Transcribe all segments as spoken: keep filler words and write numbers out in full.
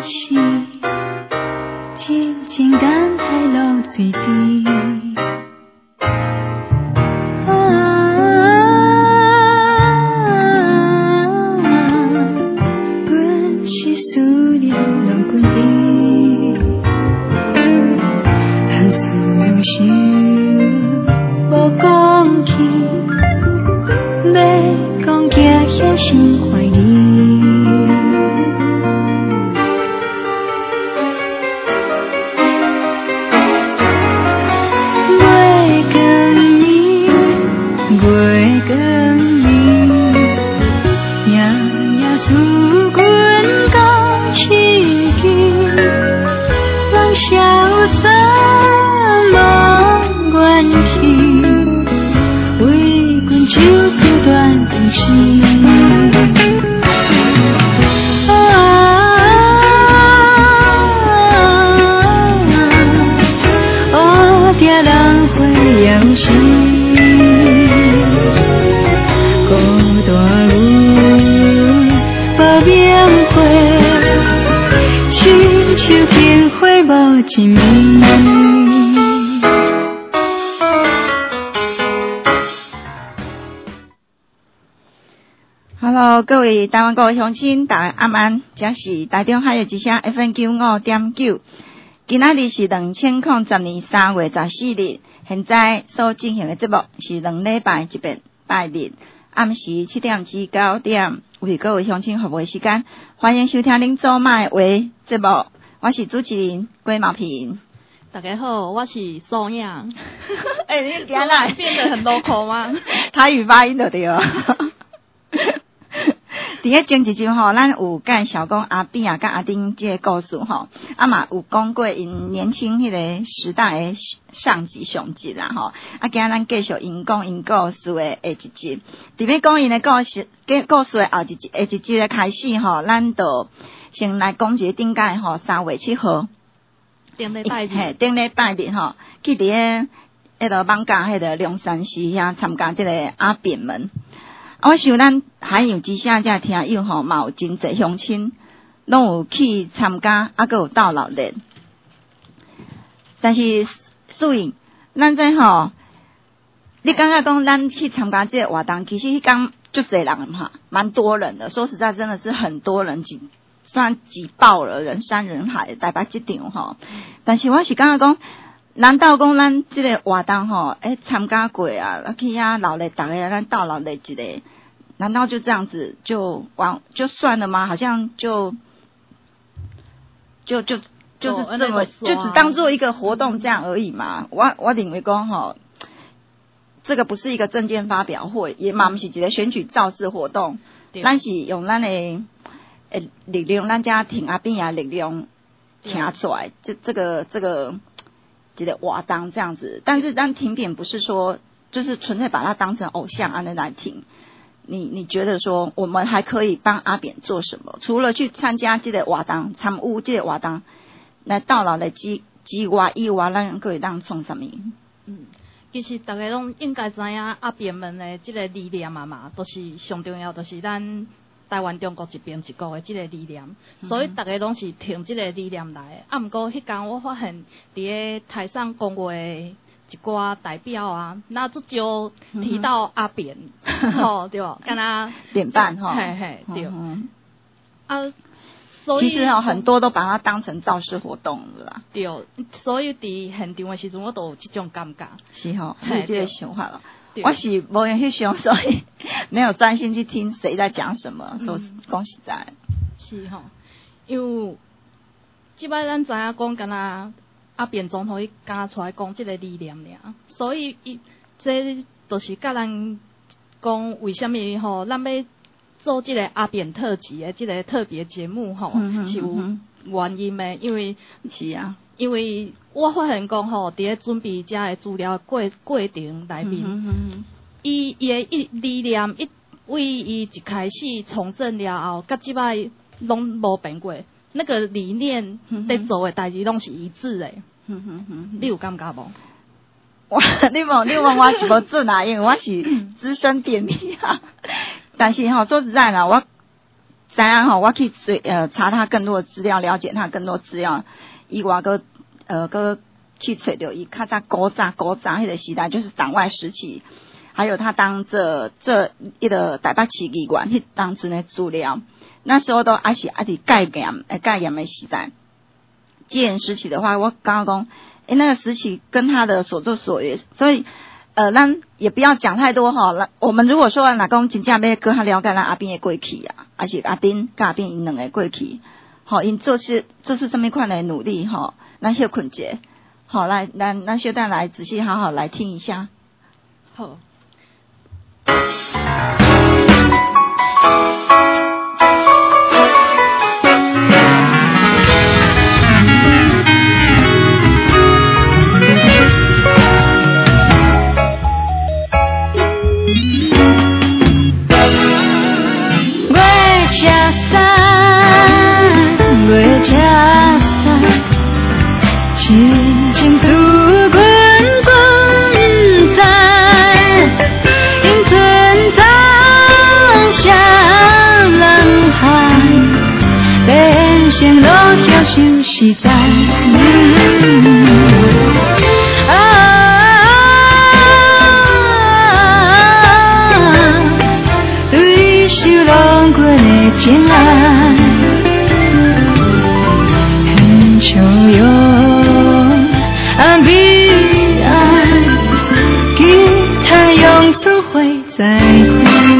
是真情等待落水滴。 Hello， 各位台湾各位乡亲，大家晚安，这是台中海的之声 F M 九五点九。今仔日是二千零十年三月十四日，现在所进行的节目是两礼拜一遍拜日，暗时七点至九点，为各位乡亲服务的时间，欢迎收听恁做麦话节目，我是主持人郭茂平。 大家好，我是苏阳。 哎、欸，你今仔变得很 local 吗？ 台语发音就对了。伫咧前一集吼，咱有介绍讲阿扁啊、甲阿丁这个故事吼，啊嘛有讲过因年轻迄个时代的上集上集啦吼，啊今仔咱继续因讲因故事的下一集，伫咧讲因的故事、故事的后一集、下一集的开始吼，咱就先来讲一个顶届吼三月七号， 顶礼拜日， 嘿，顶礼拜日吼，去伫咧迄个艋舺迄个龙山寺遐参加即个阿扁门。啊，我想咱海洋之声这听友吼，嘛有真侪乡亲拢有去参加，啊，阁有到老人。但是所以咱这吼，你感觉讲咱去参加这个活动，其实迄天就侪人哈，蛮多人的。说实在，真的是很多人挤，虽然挤爆了，人山人海，台北这场吼。但是我是感觉讲。难道讲咱这个活动吼，诶，参加过啊，去遐老嘞，大家咱到老嘞一个，难道就这样子就完就算了吗？好像就就就就是这么，就只当做一个活动这样而已嘛。我我认为讲吼，这个不是一个政见发表会，也嘛不是一个选举造势活动，咱是用咱的诶力量，咱家挺阿扁啊力量挺出来，这这个这个。这个活动这样子，但是但停点不是说就是纯粹把它当成偶像啊那来听。你你觉得说我们还可以帮阿扁做什么？除了去参加这个活动、参与这个活动，来到老的之之外以外，咱可以当创什么？ 嗯，其实大家拢应该知影阿扁们的这个理念啊嘛，都、就是上重要，就是咱。台湾中国一边一国的这个理念，嗯、所以大家拢是听这个理念来。啊，不过迄天我发现，伫个台上讲话的一寡代表啊，那就就提到阿扁，吼、嗯、对吧？跟他扁办吼， 嘿嘿对。 嗯、 啊，所以其实哦，很多都把它当成造势活动了啦。 对，所以伫现场的时阵，我都有这种感觉。 是吼，有这个想法了。我是无用去想，所以没有专心去听谁在讲什么，都讲实在。 是吼，因为即摆咱知影讲，敢若阿扁总统伊敢出来讲即个理念尔，所以伊这就是甲咱讲为什么吼，咱要做即个阿扁特辑的即个特别节目吼，嗯、是有原因的，因为是啊。 因为我发现讲吼，伫咧准备遮个资料过过程内面，伊伊诶一理念一为伊一开始从政了后，甲即摆拢无变过，那个理念在做诶代志拢是一致诶。嗯哼哼，你有感觉无？ 我你问你问我是无准啊，因为我是资深便秘啊。但是吼，说实在啦，我知影吼，我去追呃查他更多的资料，了解他更多资料，伊我个呃个去找到伊较早古早古早迄个时代，就是党外时期，还有他当这这一个台北市议员迄当时的资料，那时候都还是还是戒严诶戒严的时代。戒严时期的话，我刚刚讲，诶，那个时期跟他的所作所为，所以呃，咱也不要讲太多哈。那我们如果说哪讲真正要更较了解咱阿斌的过去啊，还是阿斌甲阿斌因两个过去，好，因做事做事这么款的努力哈，咱休困者，好，来咱咱小等来仔细好好来听一下。 好。 是在、嗯、啊，对受浪过的情爱，很汹涌啊悲哀，给太阳总会再回。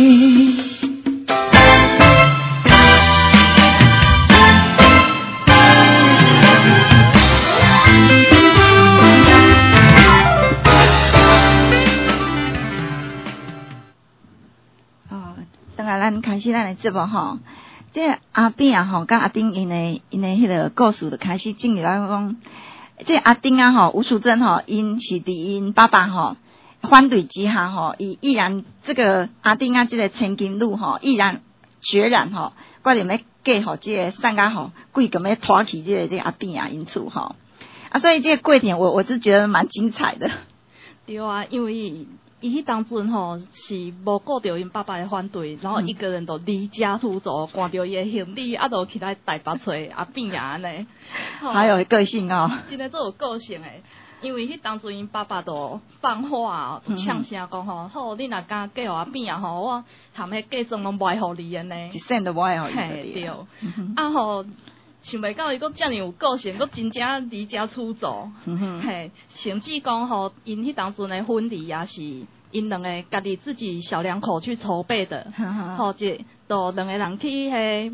开始咱的节目吼，这个、阿炳啊吼，甲阿丁因的因的迄个故事就开始进入来讲，这个、阿丁啊吼，吴淑珍吼，因是伫因爸爸吼反对之下吼，伊毅然这个阿丁啊，这个千金路吼，毅然决然吼，决定要嫁吼这个三家吼，贵个要拖起这个这个阿炳啊因厝吼，啊，所以这个过程我我是觉得蛮精彩的。 对啊，因为。伊迄当阵吼是无顾着因爸爸的反对，然后一个人就离家出走，赶着伊的行李，啊，就去来台北找阿炳啊安尼。 还有个性哦， 真诶做有个性诶，因为迄当阵因爸爸就放话，呛声讲吼，好，你若敢嫁互阿炳啊吼，我含迄嫁妆拢卖互你安尼。 一仙都卖互伊。 嘿对，啊吼。想袂到伊佫遮尔有个性，佫真正离家出走，嗯、嘿，甚至讲吼，因迄当阵的婚礼也是因两个家己自己小两口去筹备的，吼，即都两个人去迄，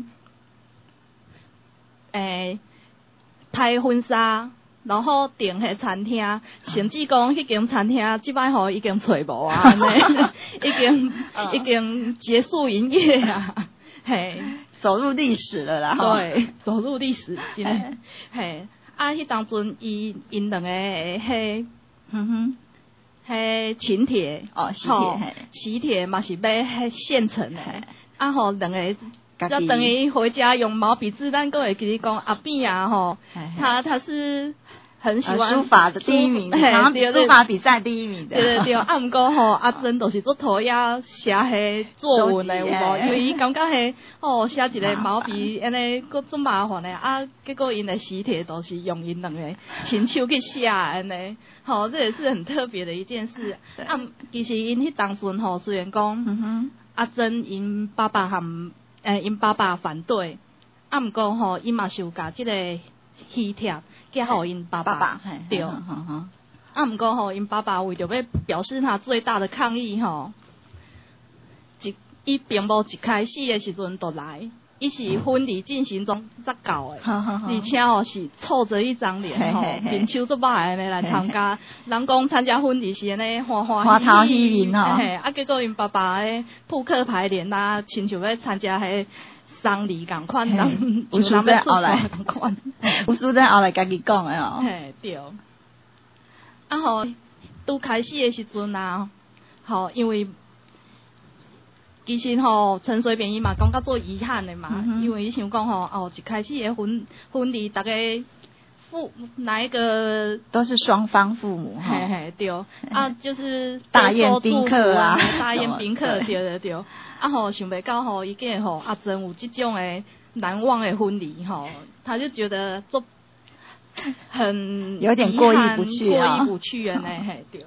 诶，拍婚纱，然后订迄餐厅，甚至讲迄间餐厅即摆吼已经找无啊，安尼，已经已经结束营业啊，嘿。 走入历史了啦， 对，走入历史，真诶，嘿，啊，迄当阵伊因两个迄，嗯哼，迄请帖， 哦，喜帖， 喜帖嘛是要迄现成诶，啊吼，两个，要等于回家用毛笔字，咱佫会记你讲阿炳啊吼，他他是。很喜欢书法的第一名，好像书法比赛第一名的。 对对对，啊，毋过吼，阿珍就是做涂鸦写迄作文的有无？因为伊感觉迄哦，写一个毛笔，安尼佫足麻烦的，啊，结果因的喜帖都是用因两个亲手去写安尼，吼，这也是很特别的一件事。啊，其实因迄当阵吼，虽然讲、嗯、阿珍因爸爸含诶因爸爸反对，啊，毋过吼，伊嘛是有甲即个喜帖。嫁互因爸爸，爸爸对，啊，毋过吼，因爸爸为着要表示他最大的抗议吼，一伊并无一开始的时阵就来，伊是婚礼进行中才到的，而且吼是臭着一张脸吼，面手足歹安尼来参加，人讲参加婚礼是安尼欢欢花头喜面吼， 啊，结果因爸爸诶扑克牌脸啊，亲像要参加迄。丧礼共款，人有书在后来共款，有书在后来家己讲诶哦。 嘿对，啊吼，拄开始诶时阵啊，吼，因为其实吼陈水扁伊嘛讲甲做遗憾诶嘛，嗯、因为伊想讲吼，哦一开始诶婚婚礼大家父哪一个都是双方父母哈， 嘿嘿对，啊就是大宴宾客啊， 大宴宾客对对对，啊吼想袂到吼，伊个吼阿珍有这种诶难忘的婚礼吼，他就觉得做很有点过意不去啊，过意不去啊呢，嘿对，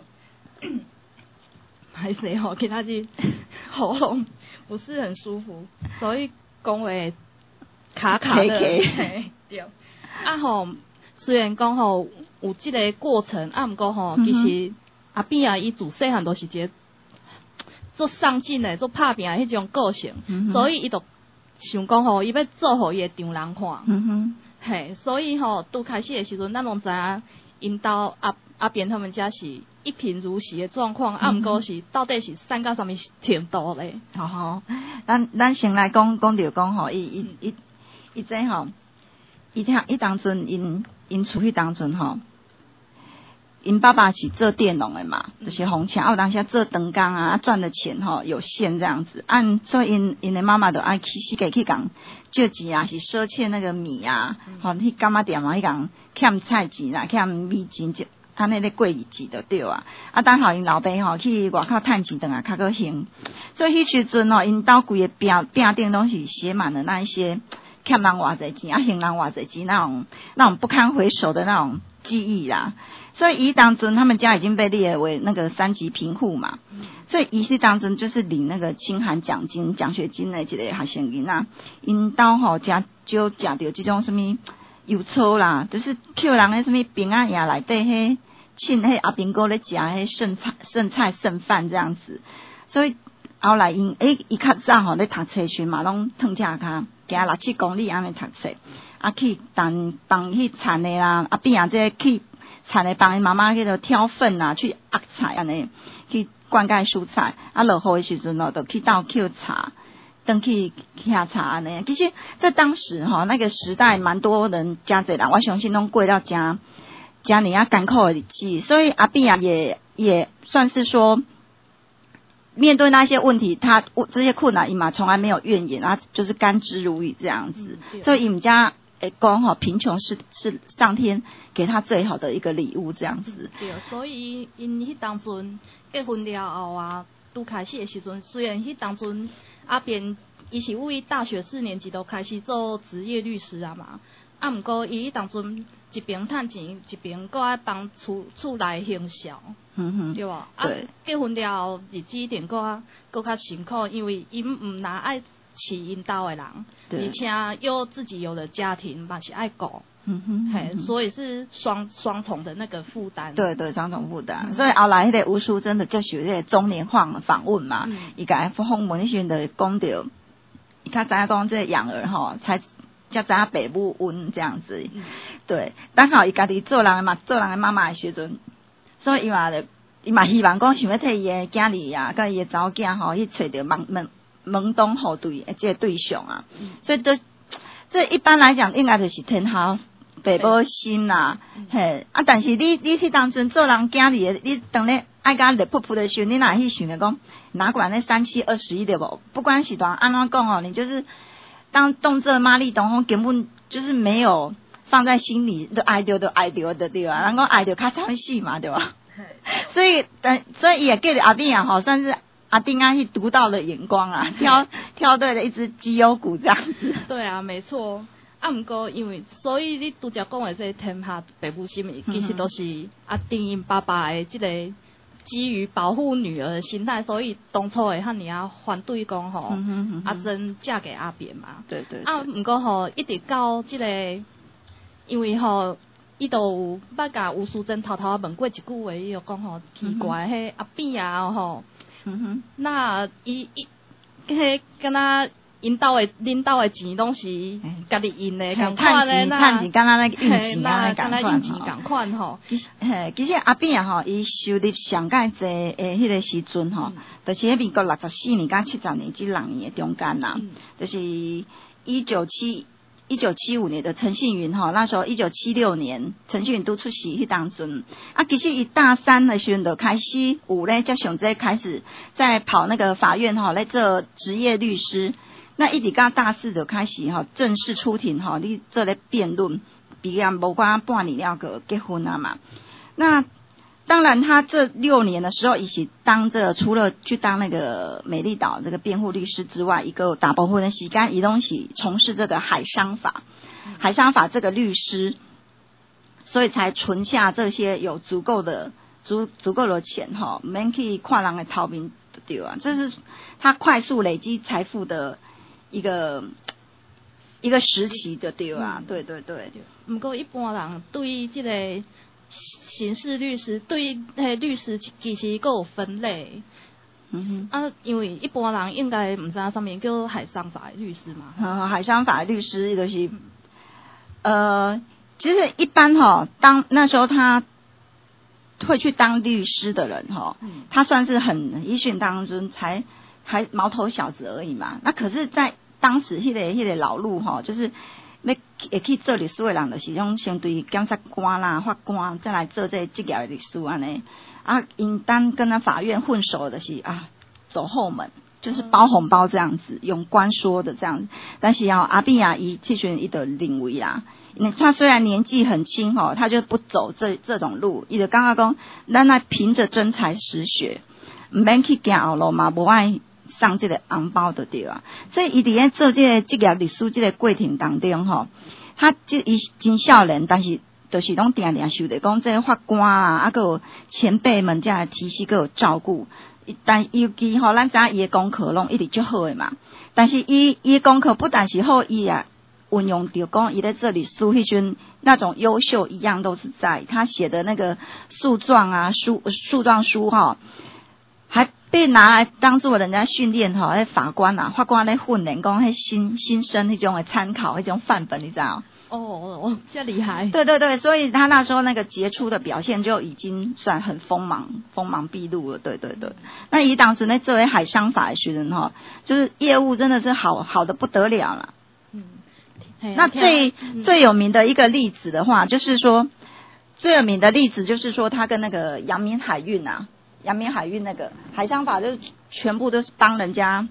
还是吼给他去喉咙不是很舒服，所以讲话卡卡的，嘿对，啊吼。虽然讲吼有即个过程，啊，毋过吼，其实阿扁啊，伊自细汉都是一个做上进的、做拍拼的迄种个性，嗯、所以伊就想讲吼，伊要做互伊的丈人看，嗯哼，嘿，所以吼，拄开始的时阵，咱拢知影，因兜阿阿扁他们家是一贫如洗的状况，啊，毋过是到底是散到什么程度咧？ 好好，咱咱先来讲讲着讲吼，伊伊伊伊这吼，伊听伊当阵因。因厝迄当阵吼，因爸爸是做佃农的嘛，就是红墙，啊，有当时做灯工啊，赚的钱吼有限这样子，按所以因因的妈妈就爱去世界去讲借钱啊，是赊欠那个米啊，吼、嗯，去干嘛店啊，去讲欠菜钱啦，欠米钱就安尼咧过日子就对啊，啊，等候因老爸吼去外口趁钱，等下较个行，所以迄时阵吼，因兜规个壁壁顶拢是写满了那一些。欠人偌济钱啊，还人偌济钱，那种那种不堪回首的那种记忆啦。所以伊当阵他们家已经被列为那个三级贫户嘛，嗯、所以伊是当阵就是领那个清寒奖金、奖学金的一个学生囡仔，因兜吼食少食到这种什么油醋啦，就是扣人的什么饼啊呀内底迄请迄阿兵哥咧食迄剩菜、剩菜、剩饭这样子，所以后来因诶伊较早吼咧读册时嘛，拢脱车骹。行六七公里安尼读册，啊去当帮去田的啦，啊边啊这去田的帮伊妈妈去着挑粪啊，去压菜安尼，去灌溉蔬菜，啊落雨的时阵咯，就去倒捡茶，登去下茶安尼。其实在当时吼、喔，那个时代蛮多人真侪人，我相信拢过到真真年啊艰苦的日子，所以阿边啊也也算是说。面对那些问题，他这些困难，伊嘛从来没有怨言，啊，就是甘之如饴这样子。嗯、所以伊们家诶讲吼，贫穷是是上天给他最好的一个礼物这样子。 对，所以因迄当阵结婚了后啊，拄开始的时阵，虽然迄当阵阿扁伊是为大学四年级都开始做职业律师啊嘛，啊毋过伊迄当阵一边趁钱，一边搁爱帮厝厝内行销。嗯哼，对吧？啊，结婚了后日子一定搁搁较辛苦，因为因唔拿爱饲因兜的人，而且又自己有了家庭，嘛是爱顾，嗯哼，嘿，所以是双双重的那个负担。 对对，双重负担。嗯、所以后来迄个吴淑珍的就是迄个中年访访问嘛，伊甲访问迄时阵就讲到，伊较知影讲这个养儿吼，才才知影爸母恩这样子。嗯、对，刚好伊家己做人嘛，做人的妈妈的时阵。所以伊嘛咧，伊嘛希望讲想要替伊诶囝儿啊，甲伊诶查某囝吼去找着门门门当户对诶即个对象啊。嗯、所以都这一般来讲应该就是天下爸母心啦，嗯、嘿啊！但是你你去当阵做人囝儿诶，你当咧爱甲热噗噗的时候，你哪去想着讲哪管那三七二十一对无？不管是当安怎讲哦，你就是当动这妈力动，根本就是没有。放在心里都爱着都爱着的对吧？然后爱着较伤心嘛对吧？所以等所以也给阿丁啊，好算是阿丁啊去独到的眼光啊，挑挑对了一只绩优股这样子。 对啊，没错。啊，毋过因为所以你拄则讲的这天下爸母心，其实都是阿丁因爸爸的这个基于保护女儿的心态，所以当初会遐尔啊反对讲吼，嗯哼嗯哼阿珍嫁给阿扁嘛。 对 对, 对。啊，毋过吼一直到这个。因为吼，伊都有捌甲吴淑珍偷偷问过一句话，伊就讲吼奇怪，迄、嗯、阿扁啊吼，嗯哼，那伊伊迄敢若因兜的恁兜的钱拢是家己印的，共款的那， 趁钱敢若那个印钱啊， 敢若印钱共款吼。 嘿，其实阿扁啊吼，伊收入上介济诶，迄个时阵吼，就是迄民国六十四年甲七十年这六年的中间啦，嗯、就是一九七。一九七五年的陈信云哈，那时候一九七六年陈信云都出席迄当阵，啊，其实伊大三的时候就开始有咧，才上在开始在跑那个法院哈，来做职业律师。那一直到大四就开始哈，正式出庭哈，你做咧辩论， 毕业无过半年了个结婚了嘛。那当然，他这六年的时候，一起当这除了去当那个美丽岛这个辩护律师之外，一个大部分的时间移动起从事这个海商法，海商法这个律师，所以才存下这些有足够的足足够的钱哈，免去看人的头面对啊，这是他快速累积财富的一个一个时期就对啊，嗯、对对对。 不过一般人对这个刑事律师对迄律师其实佫有分类。嗯哼，啊，因为一般人应该唔知道上面叫海商法律师嘛。 嗯，海商法律师就是，呃，其实一般哈，当那时候他会去当律师的人哈，嗯、他算是很一训当中才还毛头小子而已嘛。那可是，在当时迄、那个迄、那个老路哈，就是要会去做律师的人，就是种相对检察官啦、法官，再来做这职业的律师安尼。啊，应当跟他法院混熟的是啊，走后门，就是包红包这样子，用官说的这样子。但是啊，阿碧啊，伊其实伊的领位啦，他虽然年纪很轻吼，他就不走这这种路，伊就刚刚讲，咱来凭着真才实学，唔免去行后路嘛，无爱上这个红包就对啊。所以伊伫咧做这个职业律师这个过程当中吼，他就伊真少年，但是就是拢定定受着讲这个法官啊，啊个有前辈们这样提携个有照顾。但尤其吼，咱知影伊的功课拢一直足好诶嘛。但是伊伊的功课不但是好，伊也运用着讲伊在这里书迄阵那种优秀一样都是在他写的那个诉状啊诉诉状书哈，还被拿来当做人家训练吼，迄法官啊法官咧训练讲迄新新生迄种诶参考迄种范本，你知道？ 哦哦，这厉害！ 对对对，所以他那时候那个杰出的表现就已经算很锋芒锋芒毕露了。对对对，那以当时那作为海商法的学人哈，就是业务真的是好好的不得了了。嗯，那最、嗯、最有名的一个例子的话，就是说最有名的例子就是说他跟那个阳明海运啊，阳明海运那个海商法就是全部都是帮人家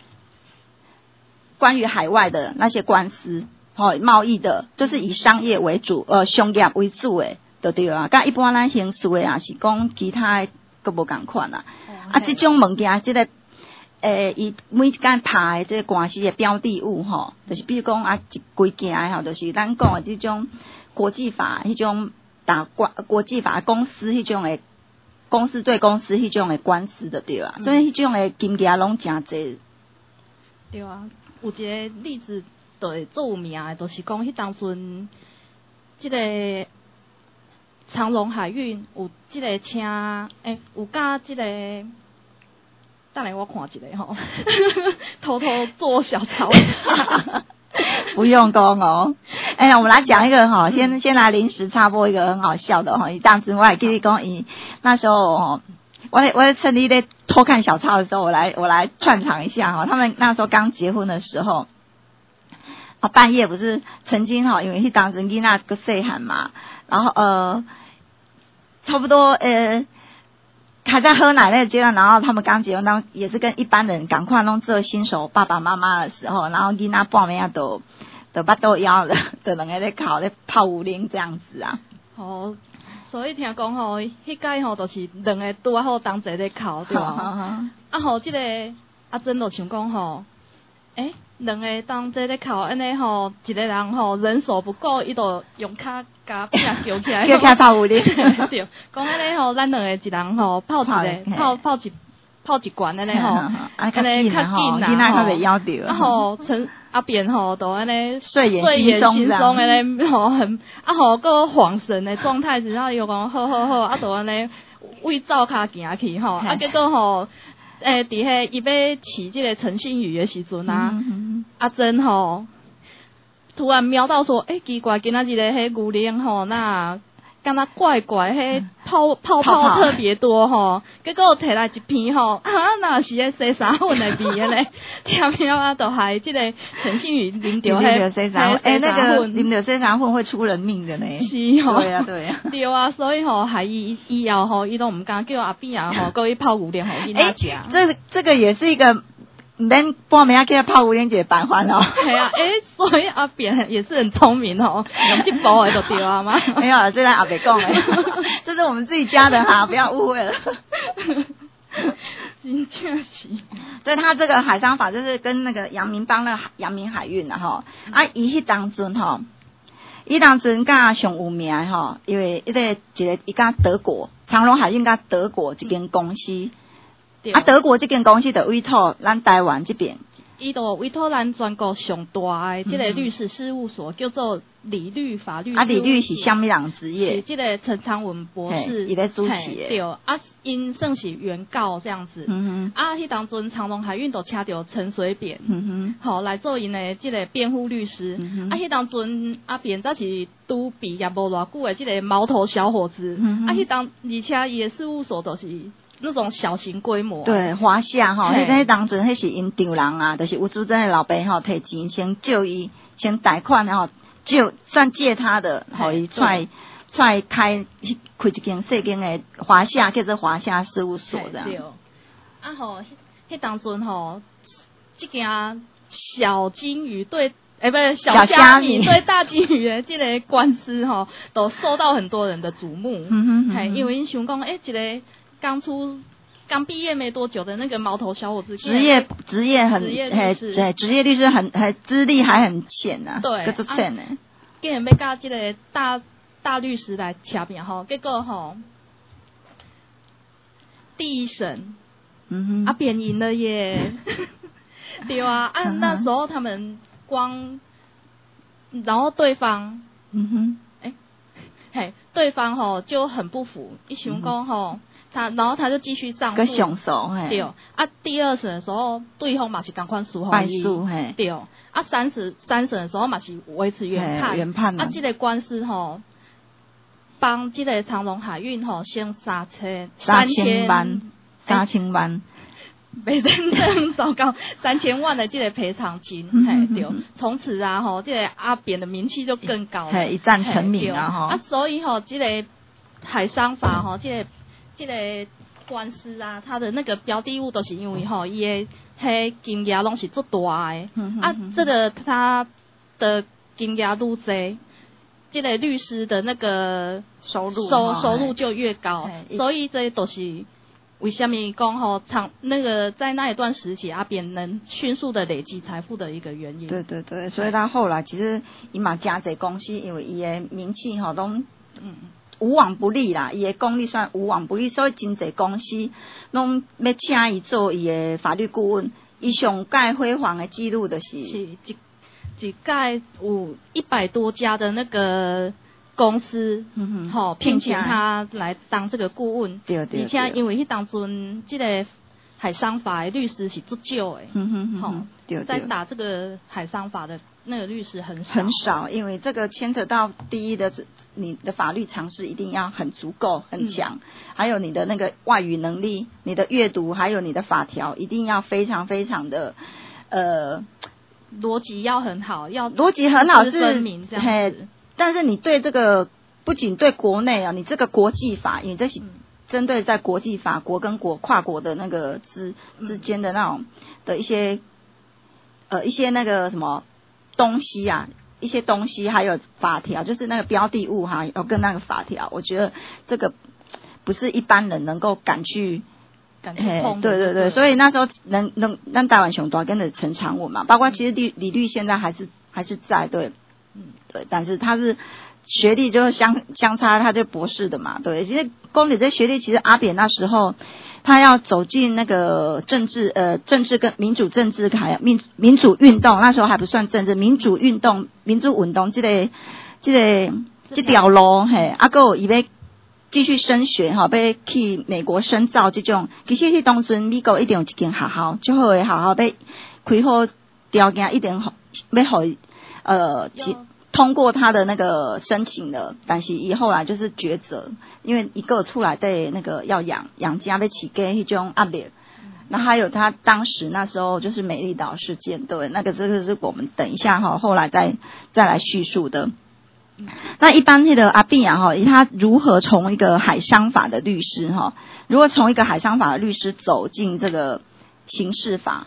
关于海外的那些官司。吼，贸易的，就是以商业为主，呃，商业为主诶，对对啊。甲一般咱刑事诶啊，是讲其他诶，佫无共款啦。哦、啊，即种物件，即、這個诶，伊每間拍诶，即個官司诶標的物吼，就是比如講啊，一規件誒吼，就是咱講誒即種國際法迄種打官國際法公司迄種誒公司對公司迄種誒官司的對啊，嗯、所以迄種誒金額攏誠濟。 對啊，有一個例子。對，最有名的就是講，迄當陣，即個長榮海運有即個車，誒、欸，有甲即、這個，等下我看一下吼，偷偷做小抄。 不用講哦。哎、欸，我們來講一個哈，先先來臨時插播一個很好笑的哈，當時我也記得講，伊那時候吼，我我趁你在偷看小抄的時候，我來我來串場一下哈，他們那時候剛結婚的時候。半夜不是曾經哈，因為是當時囡仔個細漢嘛，然後呃，差不多呃，還在喝奶那個階段，然後他們剛結婚，當也是跟一般人趕快弄做新手爸爸媽媽的時候，然後囡仔半暝都都巴肚枵了，就兩個在烤在泡烏龍這樣子啊。 哦，所以聽講吼，迄個吼就是兩個拄好同齊在烤對吧？啊吼，這個阿珍就想講吼，誒。兩個當這咧考安尼吼，一個人吼人手不夠，伊就用腳甲邊啊叫起來， 叫起來泡有哩。 對，講安尼吼，咱兩個一人吼泡一個泡泡一泡一罐安尼吼，安尼較緊啦吼， 囡仔較袂夭着。 啊吼，陳阿扁吼都安尼睡眼惺忪安尼吼很啊吼個恍神的狀態，然後又講好好好，啊都安尼為灶骹行去吼，啊結果吼。誒，佇迄伊要騎這個陳信宇的時陣啊，嗯嗯、阿珍吼突然瞄到說，誒、欸，奇怪，今仔日個迄牛奶吼，那敢若怪怪，迄泡泡泡特別多吼，結果摕來一片吼，啊，那是迄洗衫粉的味個咧，聽聽啊，就係這個陳信宇啉到迄洗衫粉，誒，那個啉到洗衫粉會出人命的呢。 是吼， 對啊對啊， 對啊，所以吼，還伊以後吼，伊都唔敢叫阿扁啊吼，過去泡牛奶吼囡仔食。 這這個也是一個唔免半暝啊去泡乌莲姐办法哦。 系啊，诶、欸，所以阿扁也是很聪明哦，用这包的就对啊吗？ 没有，这是阿北讲的，这是我们自己家的哈，不要误会了。 真正是， 所以他这个海商法就是跟那个阳明帮的阳明海运的哈，啊，伊迄当阵吼，伊当阵甲上有名吼，因为一个一个伊甲德国长荣海运甲德国一间公司，啊，德国这间公司就委托咱台湾这边。 伊就委托咱全国上大的这个律师事务所，叫做理律法律。 啊，理律是什么样职业？ 是这个陈长文博士， 伊咧主持的。 对，啊，因算是原告这样子。嗯哼。啊，迄当阵长荣海运就请到陈水扁，嗯哼，好来做因的这个辩护律师。嗯哼。啊，迄当阵阿扁则是拄毕业无偌久的这个毛头小伙子。嗯哼。啊，迄当而且伊的事务所都是那种小型规模， 对，华夏吼，迄个当阵迄是因丈人啊，就是吴主珍的老爸吼，摕钱先借伊，先贷款吼，借算借他的，互伊出来出来开开一间细间的华夏，叫做华夏事务所这样。 对，啊吼，迄当阵吼，这件小金鱼对，诶、欸，不是小虾米对大金鱼的这个官司吼，都受到很多人的瞩目。嗯哼，嗯因为因想讲，诶、欸，一个。刚出刚毕业没多久的那个毛头小伙子， 职业职业很嘿，对，职业律师很还资历还很浅呐， 对， 就是浅呢。 竟然要甲这个大大律师来掐面吼，结果吼第一审，嗯哼，啊扁赢了耶，对啊，按、啊、那时候他们光，然后对方，嗯哼，哎、欸，嘿，对方吼就很不服，一想讲吼。他然后他就继续上诉， 个上诉嘿， 对，啊，第二审的时候对方嘛是赶快诉败诉嘿， 对，啊，三审三审的时候嘛是维持原判， 原判啊，这个官司吼，帮这个长荣海运吼先三千三千万三千万， 没真正糟糕，三千万的这个赔偿金，嘿，对，从此啊吼，这个阿扁的名气就更高了， 嘿，一战成名啊吼， 啊，所以吼，这个海商法吼，这个。这个官司啊，他的那个标的物都是因为吼，伊的迄金额拢是足大的，嗯、啊，这个他的金额愈多，这个律师的那个收入收收入就越高，所以这都是为什么讲吼长那个在那一段时期阿扁能迅速的累积财富的一个原因。 对对对，所以他后来其实伊嘛加这公司，因为伊的名气吼都嗯。无往不利啦，伊的功力算无往不利，所以真侪公司拢要请伊做伊的法律顾问。伊上届辉煌的记录就是，是一一届有一百多家的那个公司，嗯吼、哦，聘请他来当这个顾问。 对对。 而且因为迄当阵这个海商法的律师是足少诶，嗯哼哼，好、哦，在打这个海商法的那个律师很少很少，因为这个牵扯到第一的。你的法律常识一定要很足够很强、嗯，还有你的那个外语能力、你的阅读，还有你的法条一定要非常非常的呃逻辑要很好，要逻辑很好是分明这样子。 但是你对这个不仅对国内啊，你这个国际法，因为这是针对在国际法国跟国跨国的那个之之间的那种的一些呃一些那个什么东西啊。一些东西还有法条，就是那个标的物哈，要跟那个法条，我觉得这个不是一般人能够敢去敢去碰。 对对对，所以那时候能能让台湾熊多跟着陈长文嘛，包括其实李李律现在还是还是在对，嗯对，但是他是学历就是相相差，他就博士的嘛，对，其实公理这学历其实阿扁那时候。他要走进那个政治，呃，政治跟民主政治还有民民主运动，那时候还不算政治，民主运动、民主运动这个、这个、这条路，嘿，啊，个伊要继续升学哈，要去美国深造这种，其实迄当阵美国一定有一间学校，最好的学校要开好条件，一定好要好呃。通过他的那个申请了，但是以后来就是抉择，因为一个出来对那个要养养家要起家那种压力，那还有他当时那时候就是美丽岛事件，对，那个这个是我们等一下哈，后来再再来叙述的。那一般那个阿扁啊哈，他如何从一个海商法的律师哈，如果从一个海商法的律师走进这个刑事法？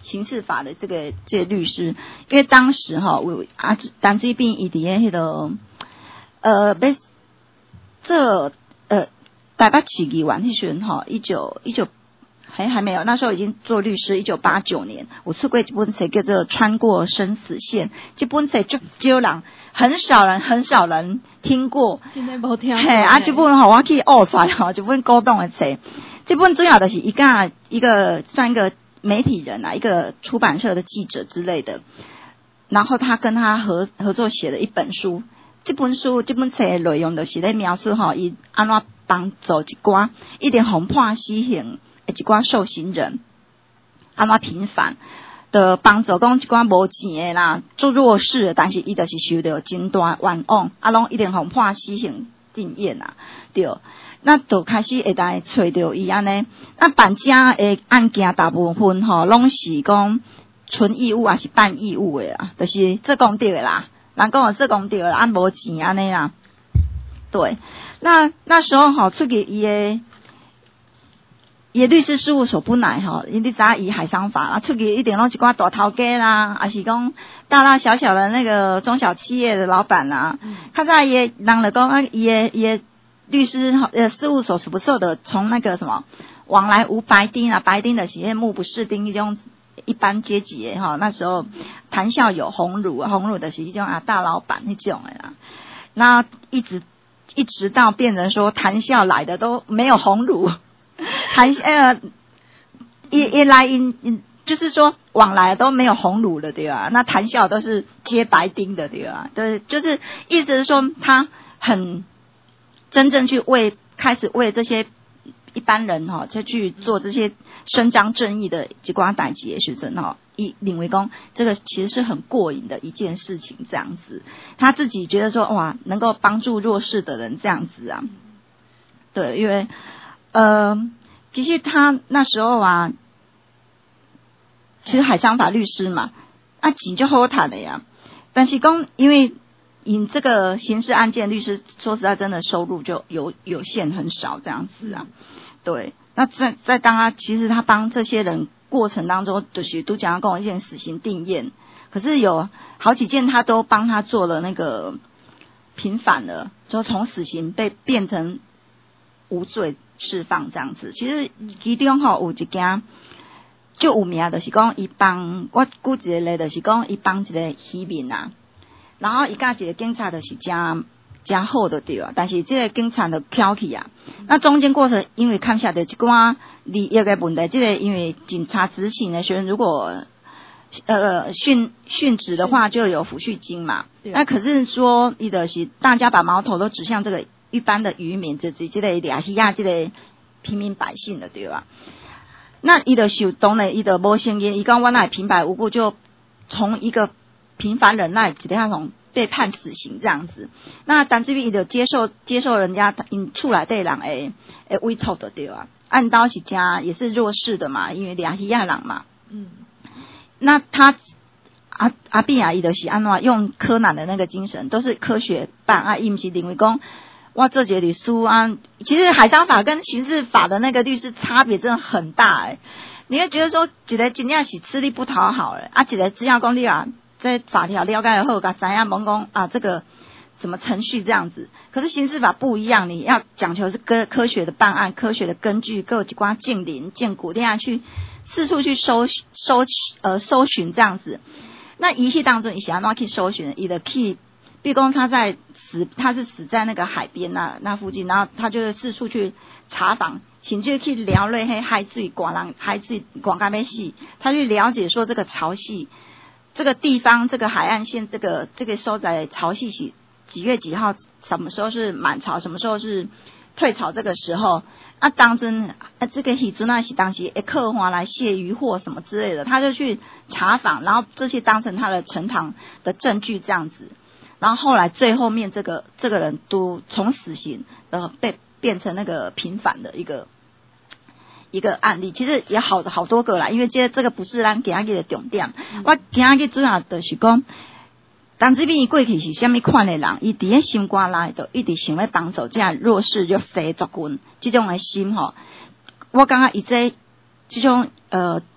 刑事法的这个这个律师，因为当时哈，我啊，陈水扁伊伫咧迄个呃，要这呃台北市议员迄时阵哈，一九一九还还没有，那时候已经做律师。一九八九年，我出过一本册叫做《穿过生死线》，这本册就少人，很少人很少人听过。 真的无听过。 嘿，啊，这本吼我去学出来吼，这本古董的册。这本主要的是一个一个算一个媒体人啊，一个出版社的记者之类的，然后他跟他合合作写了一本书。这本书这本册的内容就是咧描述吼，伊安怎帮助一寡一点红判死刑。一寡受刑人安怎平反的帮助，讲一寡无钱的啦，做弱势，但是伊就是受到真大冤枉，啊，拢一定互判死刑定谳啊，对。那就开始会当找到伊安尼，那办家的案件大部分吼，拢是讲纯义务还是半义务的啦，就是做公对的啦，人讲做公对的，啊无钱安尼啦，对。那那时候吼，出去伊的。伊律师事务所不来吼，因你知影伊海商法啊，出去一定拢一寡大头家啦，还是讲大大小小的那个中小企业的老板啦。较早伊人就讲啊，伊的伊的律师呃事务所是不错的，从那个什么往来无白丁啊，白丁的是迄目不识丁迄种一般阶级的吼，那时候谈笑有鸿儒，鸿儒的是迄种啊大老板迄种的啦。那一直一直到变成说谈笑来的都没有鸿儒。谈呃，一一来因就是说往来都没有鸿儒了，对吧？那谈笑都是接白丁的，对吧？对，就是意思是说他很真正去为开始为这些一般人哈、哦，就去做这些伸张正义的一寡代志的时阵哈，以领为公，这个其实是很过瘾的一件事情，这样子，他自己觉得说哇，能够帮助弱势的人这样子啊，对，因为。呃，其实他那时候啊，其实海商法律师嘛，啊钱就好谈的呀。但是讲，因为以这个刑事案件律师，说实在真的收入就有有限，很少这样子啊。对，那在在当他其实他帮这些人过程当中，就是都讲要跟我一件死刑定谳，可是有好几件他都帮他做了那个平反了，就从死刑被变成无罪。释放这样子，其实其中吼有一件就有名，就是讲伊帮我举一个例，就是讲伊帮一个渔民啊，然后伊甲一个警察就是真真好的对啊，但是这个警察就挑起啊，那中间过程因为看下的一寡利益的问题，这个因为警察执行的时候，如果呃殉殉职的话，就有抚恤金嘛，那可是说伊的是大家把矛头都指向这个。一般的渔民，就是这个亚细亚这个平民百姓的对吧？那伊的受当然伊的无声音，伊讲我那平白无故就从一个平凡人那一个那种被判死刑这样子。那但这边伊就接受接受人家因出来对人诶诶委托的对吧？按刀是家也是弱势的嘛，因为亚细亚人嘛。嗯。那他阿阿比亚伊的是安怎用柯南的那个精神，都是科学办啊，伊毋是认为讲。哇，这节律师啊，其实海商法跟刑事法的那个律师差别真的很大哎、欸。你会觉得说，一个真正是吃力不讨好了，啊，一个只要讲你啊，在法条了解后，甲知影问讲啊，这个什么程序这样子。可是刑事法不一样，你要讲求是科科学的办案，科学的根据，各有几关鉴定、鉴古，这样去四处去搜搜呃搜寻这样子。那仪器当中，你想要去搜寻，你的 key， 比如讲他在。死，他是死在那个海边那那附近，然后他就四处去查访，请就去了解黑海水广浪海水广干咩系，他去了解说这个潮汐，这个地方这个海岸线这个这个收在潮汐几几月几号，什么时候是满潮，什么时候是退潮，这个时候啊当真啊这个喜珠那是当时诶客华来卸渔货什么之类的，他就去查访，然后这些当成他的呈堂的证据这样子。然后后来最后面这个这个人都从死刑呃被变成那个平反的一个一个案例，其实也好好多个啦，因为这这个不是咱今仔日的重点。嗯、我今仔日主要就是讲，当这边过去是什么款的人，伊伫咧心肝内头一直想要帮助这样弱势就非族群这种的心吼，我感觉伊这这种呃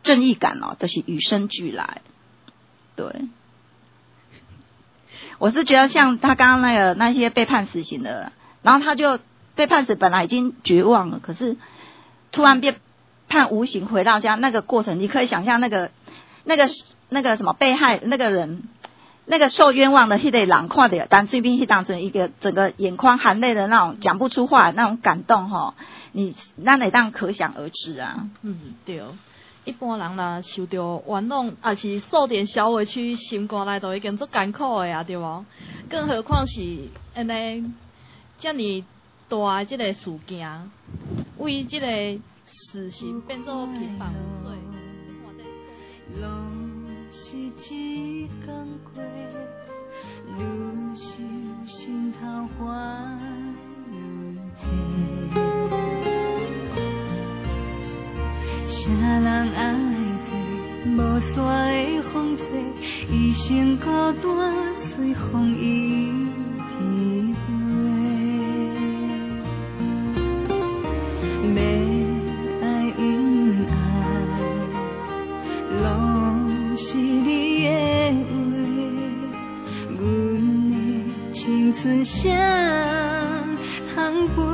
正义感哦，都是与生俱来。对，我是觉得像他刚刚那个那些被判死刑的，然后他就被判死，本来已经绝望了，可是突然被判无刑回到家，那个过程你可以想象那个那个那个什么被害那个人。那个受冤枉的那个人看到当这边去当成一个整个眼眶含泪的那种讲不出话那种感动吼，你咱会当可想而知啊。 嗯，对。一般人若受到冤枉，也是受点小委屈，心肝内都已经足艰苦的啊，对无？更何况是安尼遮尔大的即个事件，为即个死刑变做平反无罪。 一天过，愈是心头烦愈多。啥人爱做无线的风吹，一生孤单随风一直飞。要爱因爱，拢是你的话，阮的青春啥通陪？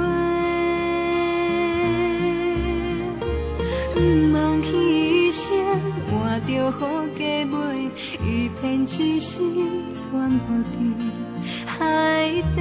毋茫牺牲，换着好价买，一片痴心全部伫海底。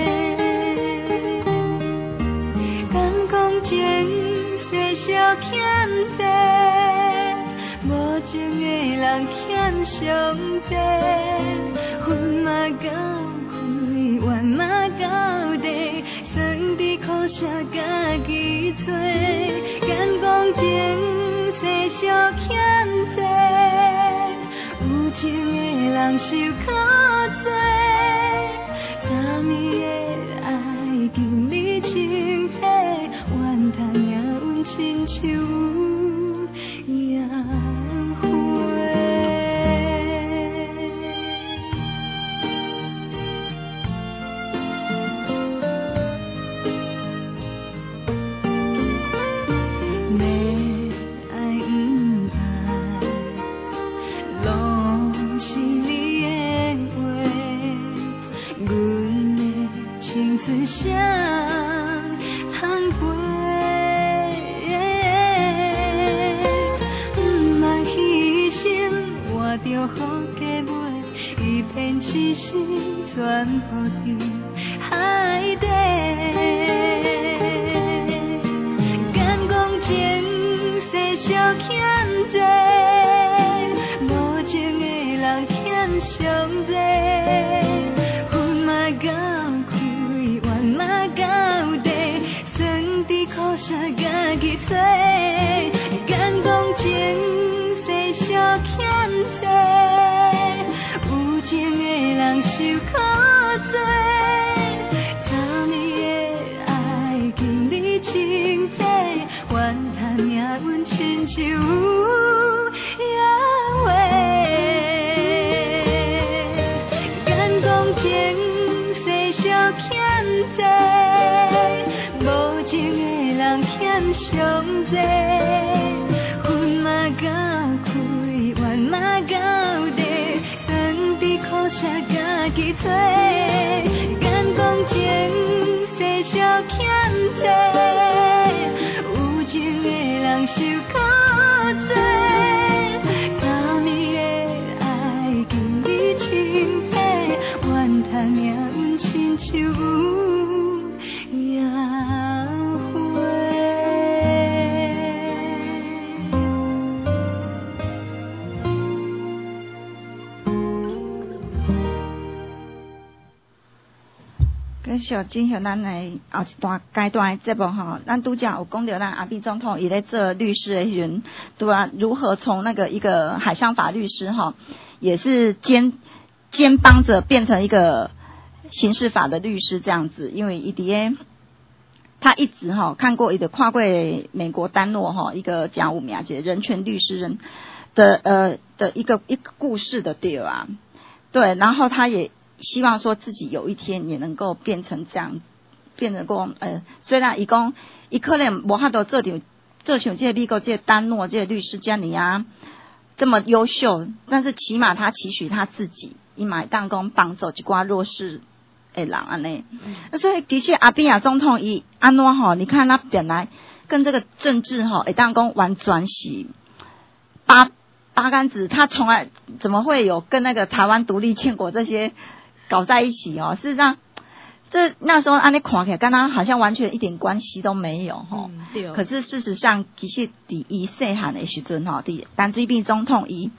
敢讲前世少欠债，无情的人欠上多，恨嘛到开，怨嘛到底，算伫苦涩家己做。敢讲前世少欠债，有情的人受苦多，啥物的爱经你清体，怨叹命运亲像野花。全部伫海底，敢讲前世少欠债，无情的人欠上多，恨嘛到开，怨嘛到底，算伫苦涩家己做。敢讲前世少欠债，有情的人受苦。亲像野花，敢讲前世少欠债，无情的人欠上多，恨嘛到开，怨嘛到底，算伫苦涩家己做。敢讲前世少欠债，有情的人受苦。继续进行咱的后一段阶段的节目吼，咱拄则有讲到咱阿扁总统伊咧做律师的时阵，对啊，如何从那个一个海上法律师哈，也是兼兼帮着变成一个刑事法的律师这样子，因为伊伫诶，他一直哈看过一个跨过美国丹诺哈一个讲有名的人权律师人的呃的一个一个故事的对啊，对，然后他也希望说自己有一天也能够变成这样，变成过呃，虽然伊讲伊可能无法度做到做像这个美国这个丹诺这个律师家尼啊这么优秀，但是起码他期许他自己，伊嘛当讲帮助一寡弱势的人安尼。嗯、所以的确阿扁亚总统伊安怎吼，你看他本来跟这个政治吼，会当讲完全是八八竿子，他从来怎么会有跟那个台湾独立建国这些搞在一起哦？事实上，这那时候安尼看起来，跟他好像完全一点关系都没有吼。嗯、对。可是事实上，其实伫伊细汉的时阵吼，伫陈水扁总统伊，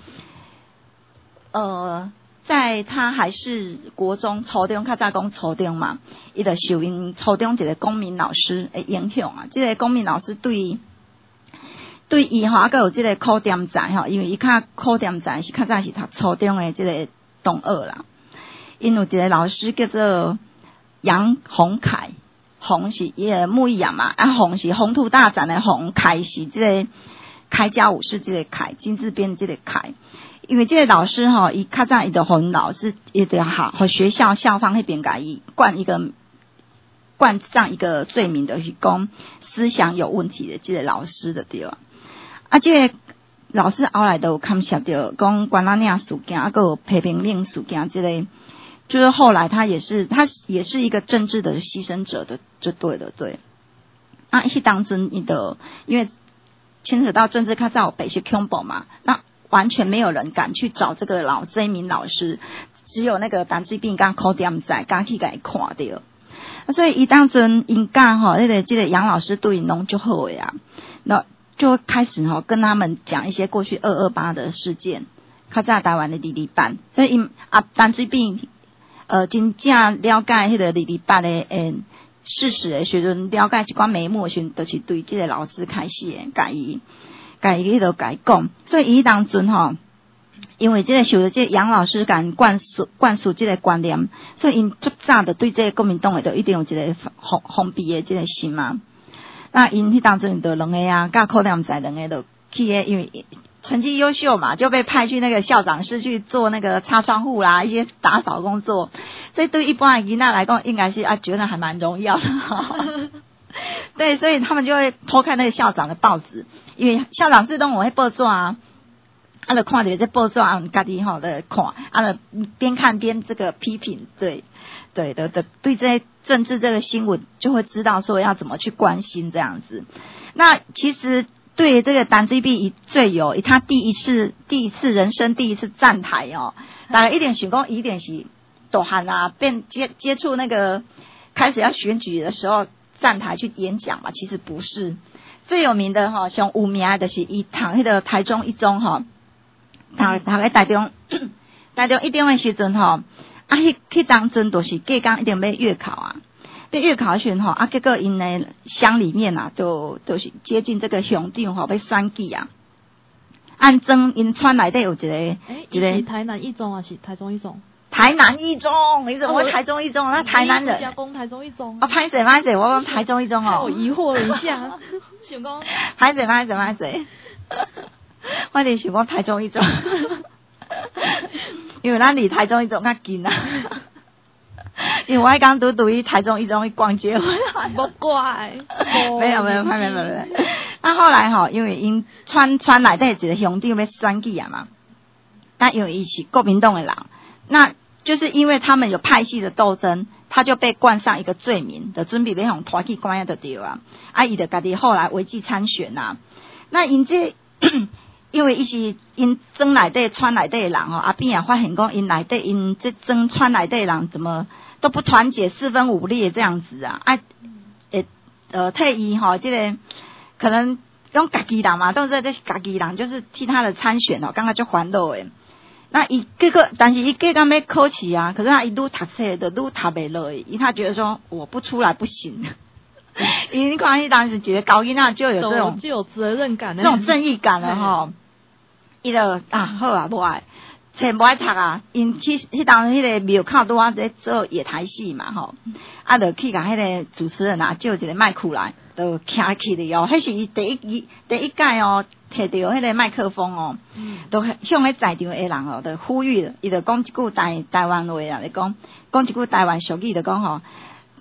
呃，在他还是国中初中，较早讲初中嘛，伊就受因初中一个公民老师的影响啊。这个公民老师对对伊吼，还佫有这个考点仔吼，因为伊较考点仔是较早是读初中的这个同学啦。因有一个老师叫做杨洪凯，洪是伊个木易杨嘛，啊洪是宏图大展的洪，凯是这个铠甲武士这个铠，金字边这个铠。因为这个老师吼，伊较早伊就洪老师伊就好，和学校校方那边甲伊冠一个冠上一个罪名的，就是讲思想有问题的这个老师的对啊。啊，这个老师后来都有看涉到讲关拉尼亚事件，啊，还有批评令事件这类，就是后来他也是他也是一个政治的牺牲者的，就对了，对。啊，迄当阵伊的因为牵扯到政治，较早有北西恐怖嘛，那完全没有人敢去找这个老这一名老师，只有那个陈水扁刚考点在刚去给看到，所以伊当阵因家吼，那个这个杨老师对因拢就好呀，那。就开始哈跟他们讲一些过去二二八的事件，较早台湾的二二八，所以因啊陈水扁呃真正了解迄个二二八的诶事实的时阵，了解一寡眉目的时阵，就是对这个老师开始诶，甲伊甲伊迄度甲伊讲，所以伊当阵吼，因为这个受到这个杨老师敢灌输灌输这个观念，所以因足早的对这个国民党诶，都一定有一个封封闭的这个心嘛。那因迄当阵就两个啊，甲考量在两个都去诶，因为成绩优秀嘛，就被派去那个校长室去做那个擦窗户啦，一些打扫工作。所以对一般的囡仔来讲，应该是啊觉得还蛮荣耀的。对，所以他们就会偷看那个校长的报纸，因为校长自动我会报纸啊，啊就看到这报纸啊，家己吼在看，啊就边看边这个批评，对。对的的，对这些政治这个新闻就会知道说要怎么去关心这样子。那其实对这个陈水扁最有他第一次第一次人生第一次站台哦，大概一点想讲一点是大汉啊，变接接触那个开始要选举的时候站台去演讲嘛，其实不是最有名的哈、哦，像有名的就是伊读迄个台中一中哈、哦，读读喺台中台中一中的时阵哈。啊，迄迄当阵都是隔工一定要月考啊，要月考时吼，啊，结果因的乡里面啊，都都是接近这个乡长吼，要选举啊。按证因村内底有一个， 诶、欸，一个台南一中啊，是台中一中。 台南一中，你怎么会台中一中？那台南人。 加工台中一中。 啊，拍谁拍谁，我讲台中一中哦。 我疑惑了一下，想讲拍谁拍谁拍谁，我哋想讲台中一中。因为咱离台中一中较近啊，因为我刚拄拄去台中一中去逛街回来， 不怪， 没有没有没有没有没有。那后来哈，因为因川川内底一个乡长要选举啊嘛，那因为伊是国民党的人，那就是因为他们有派系的斗争，他就被冠上一个罪名，就准备要用拖去关就对啊，啊伊就家己后来违纪参选啊，那因这。因为伊是因庄内底村内底的人哦，阿扁也发现讲因内底因这庄村内底的人怎么都不团结，四分五裂这样子啊，啊，诶呃退役哈，这个可能用家己人嘛，都是这家己人，就是替他的参选哦，刚刚就欢乐诶。那伊这个，但是伊这个要考试啊，可是他一路读册就愈读袂落，因他觉得说我不出来不行。因为看伊当时觉得高囡仔就有这种就有责任感， 这种正义感了哈。伊就啊好啊，无爱，册无爱读啊。因去迄当迄个庙口拄啊在做野台戏嘛吼，啊就去甲迄个主持人啊借一个麦克来，就徛起哩哦。迄是伊第一第一届哦，摕到迄个麦克风哦，都向迄在场的人哦，就呼吁，伊就讲一句台台湾话啊，来讲讲一句台湾俗语，就讲吼。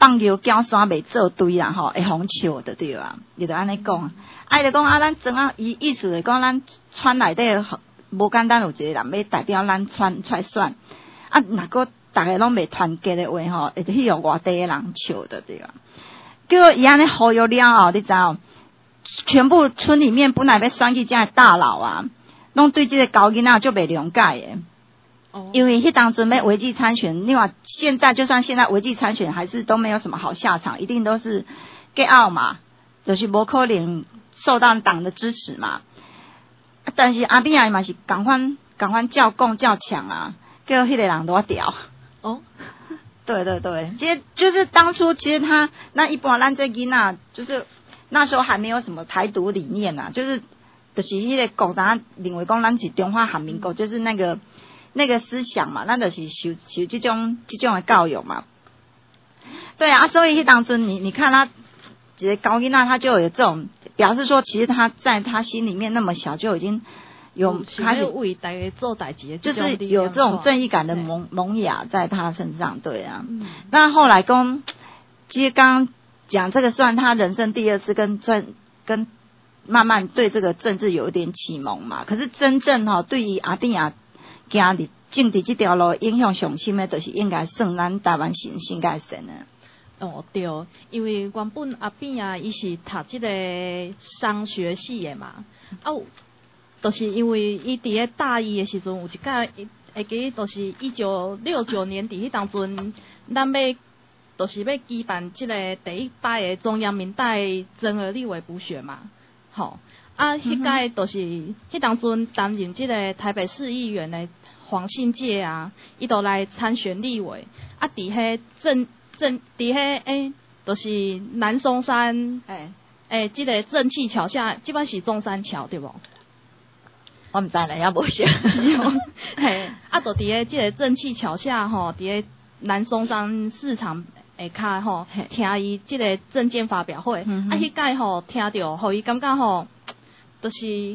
放牛搅山袂做堆啦吼，会红笑就对啊，伊就安尼讲。啊，伊就讲啊，咱庄啊，伊意思是讲咱村内底无简单有一个人要代表咱村出来选，啊，若个大家拢袂团结的话吼，会去互外地的人笑就对啊。结果伊安尼忽悠了后，你知道，全部村里面本来要选去遮大佬啊，拢对这个高囡仔就袂谅解的。哦，因为迄当阵要违纪参选，另外现在就算现在违纪参选，还是都没有什么好下场，一定都是 get out 嘛，就是无可能受到党的支持嘛。但是阿扁啊嘛是赶快赶快叫供叫抢啊，叫迄个人多屌。哦，对对对，其实就是当初其实他那一般咱这囡仔，就是那时候还没有什么台独理念啊，就是就是迄个国党认为讲咱是中华人民国，就是那个。那个思想嘛，那就是受受这种这种的教育嘛。对啊，所以当时你你看他，这个高囡仔他就有这种表示说，其实他在他心里面那么小就已经有开始为大家做代志， 就是有这种正义感的萌萌芽在他身上。对啊，嗯、那后来跟其实刚刚讲这个算他人生第二次跟政跟慢慢对这个政治有一点启蒙嘛。可是真正哈、哦、对于阿弟啊。行伫政治这条路影响上深的，就是应该算咱台湾新新界县的。 哦对，因为原本阿扁啊，伊是读这个商学系的嘛，啊，就是因为伊伫咧大一的时阵有一届，会记就是一九六九年底迄当阵，咱要就是要举办这个第一摆的中央民代增额立委补选嘛，吼、哦。啊，迄届就是迄当阵担任即个台北市议员的黄信介啊，伊都来参选立委。啊，伫迄正正伫迄诶，就是南松山诶诶，即、欸欸这个正气桥下，即摆是中山桥对无？ 我毋知咧，也无想。 嘿，啊，就伫迄即个正气桥下吼，伫迄南松山市场。下骹吼，听伊即个政见发表会，嗯、啊，迄届吼听着，互伊感觉吼，就是伊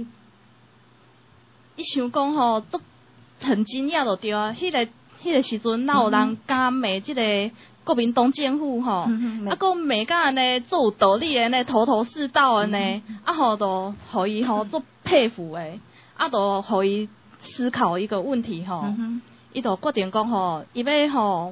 想讲吼，都很惊讶就对啊。迄、那个迄、那个时阵，哪有人敢骂即个国民党政府吼，嗯、啊，佮骂甲安尼做有道理安尼，头头是道安尼，嗯、啊，吼都互伊吼做佩服诶，啊，都互伊思考一个问题吼，伊、嗯、就决定讲吼，伊要吼。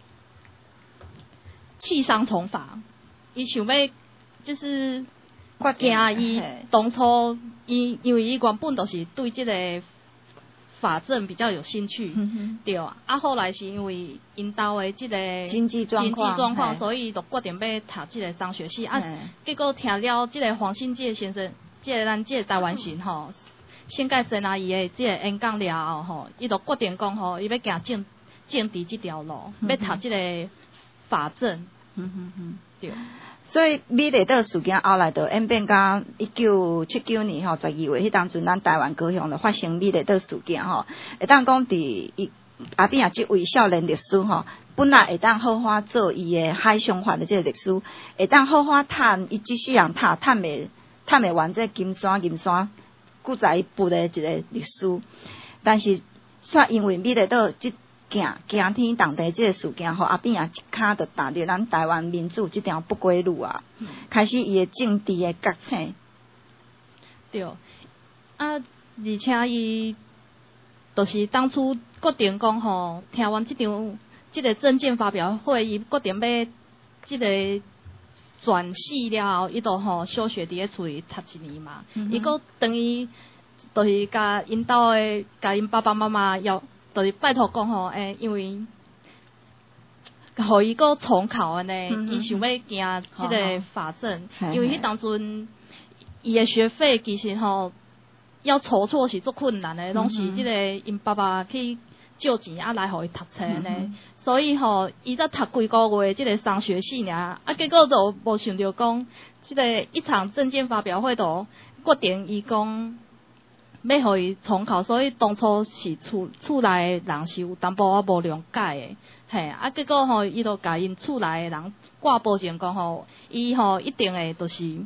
弃商从法，伊想要就是惊伊当初伊因为伊原本就是对这个法政比较有兴趣，嗯、对啊。啊，后来是因为因兜的这个经济状况， 经济状况，所以就决定要读这个商学系。啊，结果听了这个黄信介先生，这个咱这个台湾人吼，先介绍阿姨的这个演讲了后吼，伊就决定讲吼，伊要行政政治这条路，嗯、要读这个。法政，嗯哼哼，对。 所以美丽岛事件后来就演变到一九七九年吼十二月，迄当阵咱台湾高雄就发生美丽岛事件吼。会当讲伫阿扁啊，即位少年律师吼，本来会当好好做伊的海上法的这个律师，会当好好趁伊即世人趁趁袂趁袂完这金山银山古早一步的一个律师，但是煞因为美丽岛即行行天动地这个事件，互阿扁啊一骹就踏入咱台湾民主这条不归路啊，嗯、开始伊的政治的觉醒。 对，啊，而且伊就是当初决定讲吼，听完这场这个政见发表会，伊决定要这个转系了后，伊就吼休学伫咧厝里读一年嘛，伊个、嗯、等于就是甲因兜的甲因爸爸妈妈要。就是拜托讲吼，诶、欸，因为，互伊个重考安尼，伊、嗯、想要行即个法政，因为迄当阵伊的学费其实吼要筹措是足困难的，拢、嗯、是即个因爸爸去借钱啊来互伊读册呢，嗯、所以吼伊才读几个月即个商学系尔，啊结果就无想着讲，即个一场政见发表会度决定伊讲。要互伊重考，所以当初是厝厝内的人是有淡薄仔无谅解的，嘿，啊，结果吼，伊就甲因厝内的人挂保证讲吼，伊吼一定会就是一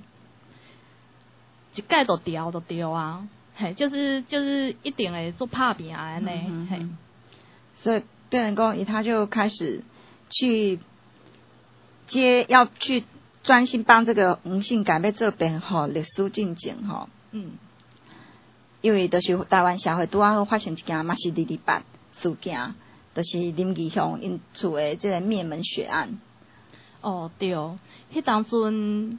届就调就对啊，嘿，就是就是一定会做拍拼安尼，嗯、嘿， 所以变成讲伊他就开始去接要去专心帮这个黄信介要做辩护律师进前吼， 嗯， 因为就是台湾社会拄啊好发生一件嘛是二二八事件，就是林义雄因厝的这个灭门血案。 哦对，迄当阵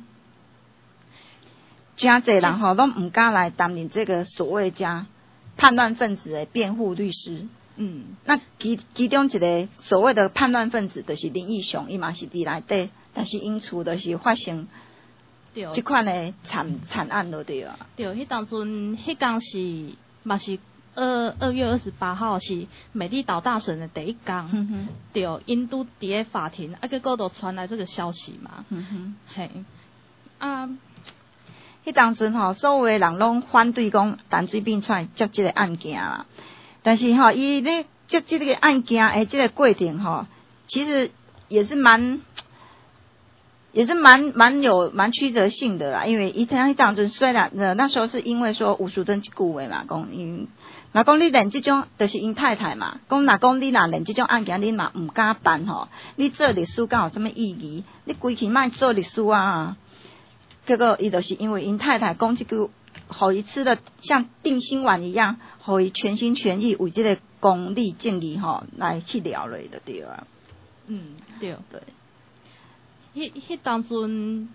真侪人吼拢唔敢来担任这个所谓加叛乱分子的辩护律师。 嗯， 那其其中一个所谓的叛乱分子就是林义雄，伊嘛是伫内底，但是因厝就是发生这款的惨惨案就对啊。 对，迄当阵迄天是嘛是二二月二十八号是美丽岛大审的第一天， 嗯哼， 对，因都伫咧法庭，啊，结果就传来这个消息嘛， 嗯哼， 嘿，啊， 迄当阵吼，所有的人拢反对讲陈水扁出来接这个案件啦。但是吼，伊咧接这个案件诶，这个过程吼，其实也是蛮，也是蛮蛮有蛮曲折性的啦。因为伊他当阵虽然呃那时候是因为说吴淑珍去顾为嘛，讲因若讲你认这种，就是因太太嘛，讲若讲你若认这种案件，你嘛唔敢办吼，你做律师敢有什么意义？你规气莫做律师啊！结果伊就是因为因太太讲这句。互伊吃的像定心丸一样，互伊全心全意为这个公理正义吼来去了了的对啊。 嗯，对对。 迄迄当阵，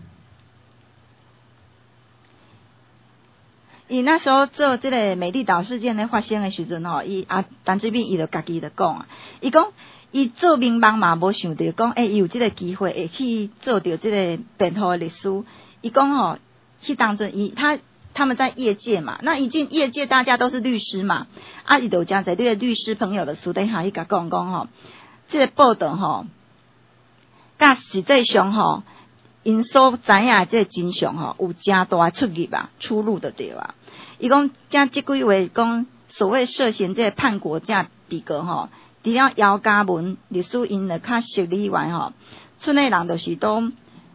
伊那时候做这个美丽岛事件咧发生的时阵吼，伊啊陈水扁伊就家己就讲啊，伊讲伊做民帮嘛无想到讲，诶、欸，伊有这个机会会去做到这个辩护的律师。伊讲吼，去当阵伊他。他们在业界嘛，那已经业界大家都是律师嘛，啊，伊就讲在这个律师朋友的私底下，伊甲讲讲吼，这个报道吼，甲实际上吼，因所知影这个真相吼，有真大出入啊，出入的对啊。伊讲将这几位讲所谓涉嫌这个叛国这比格吼，除了姚嘉文律师因的较熟以外吼，村内人就是都。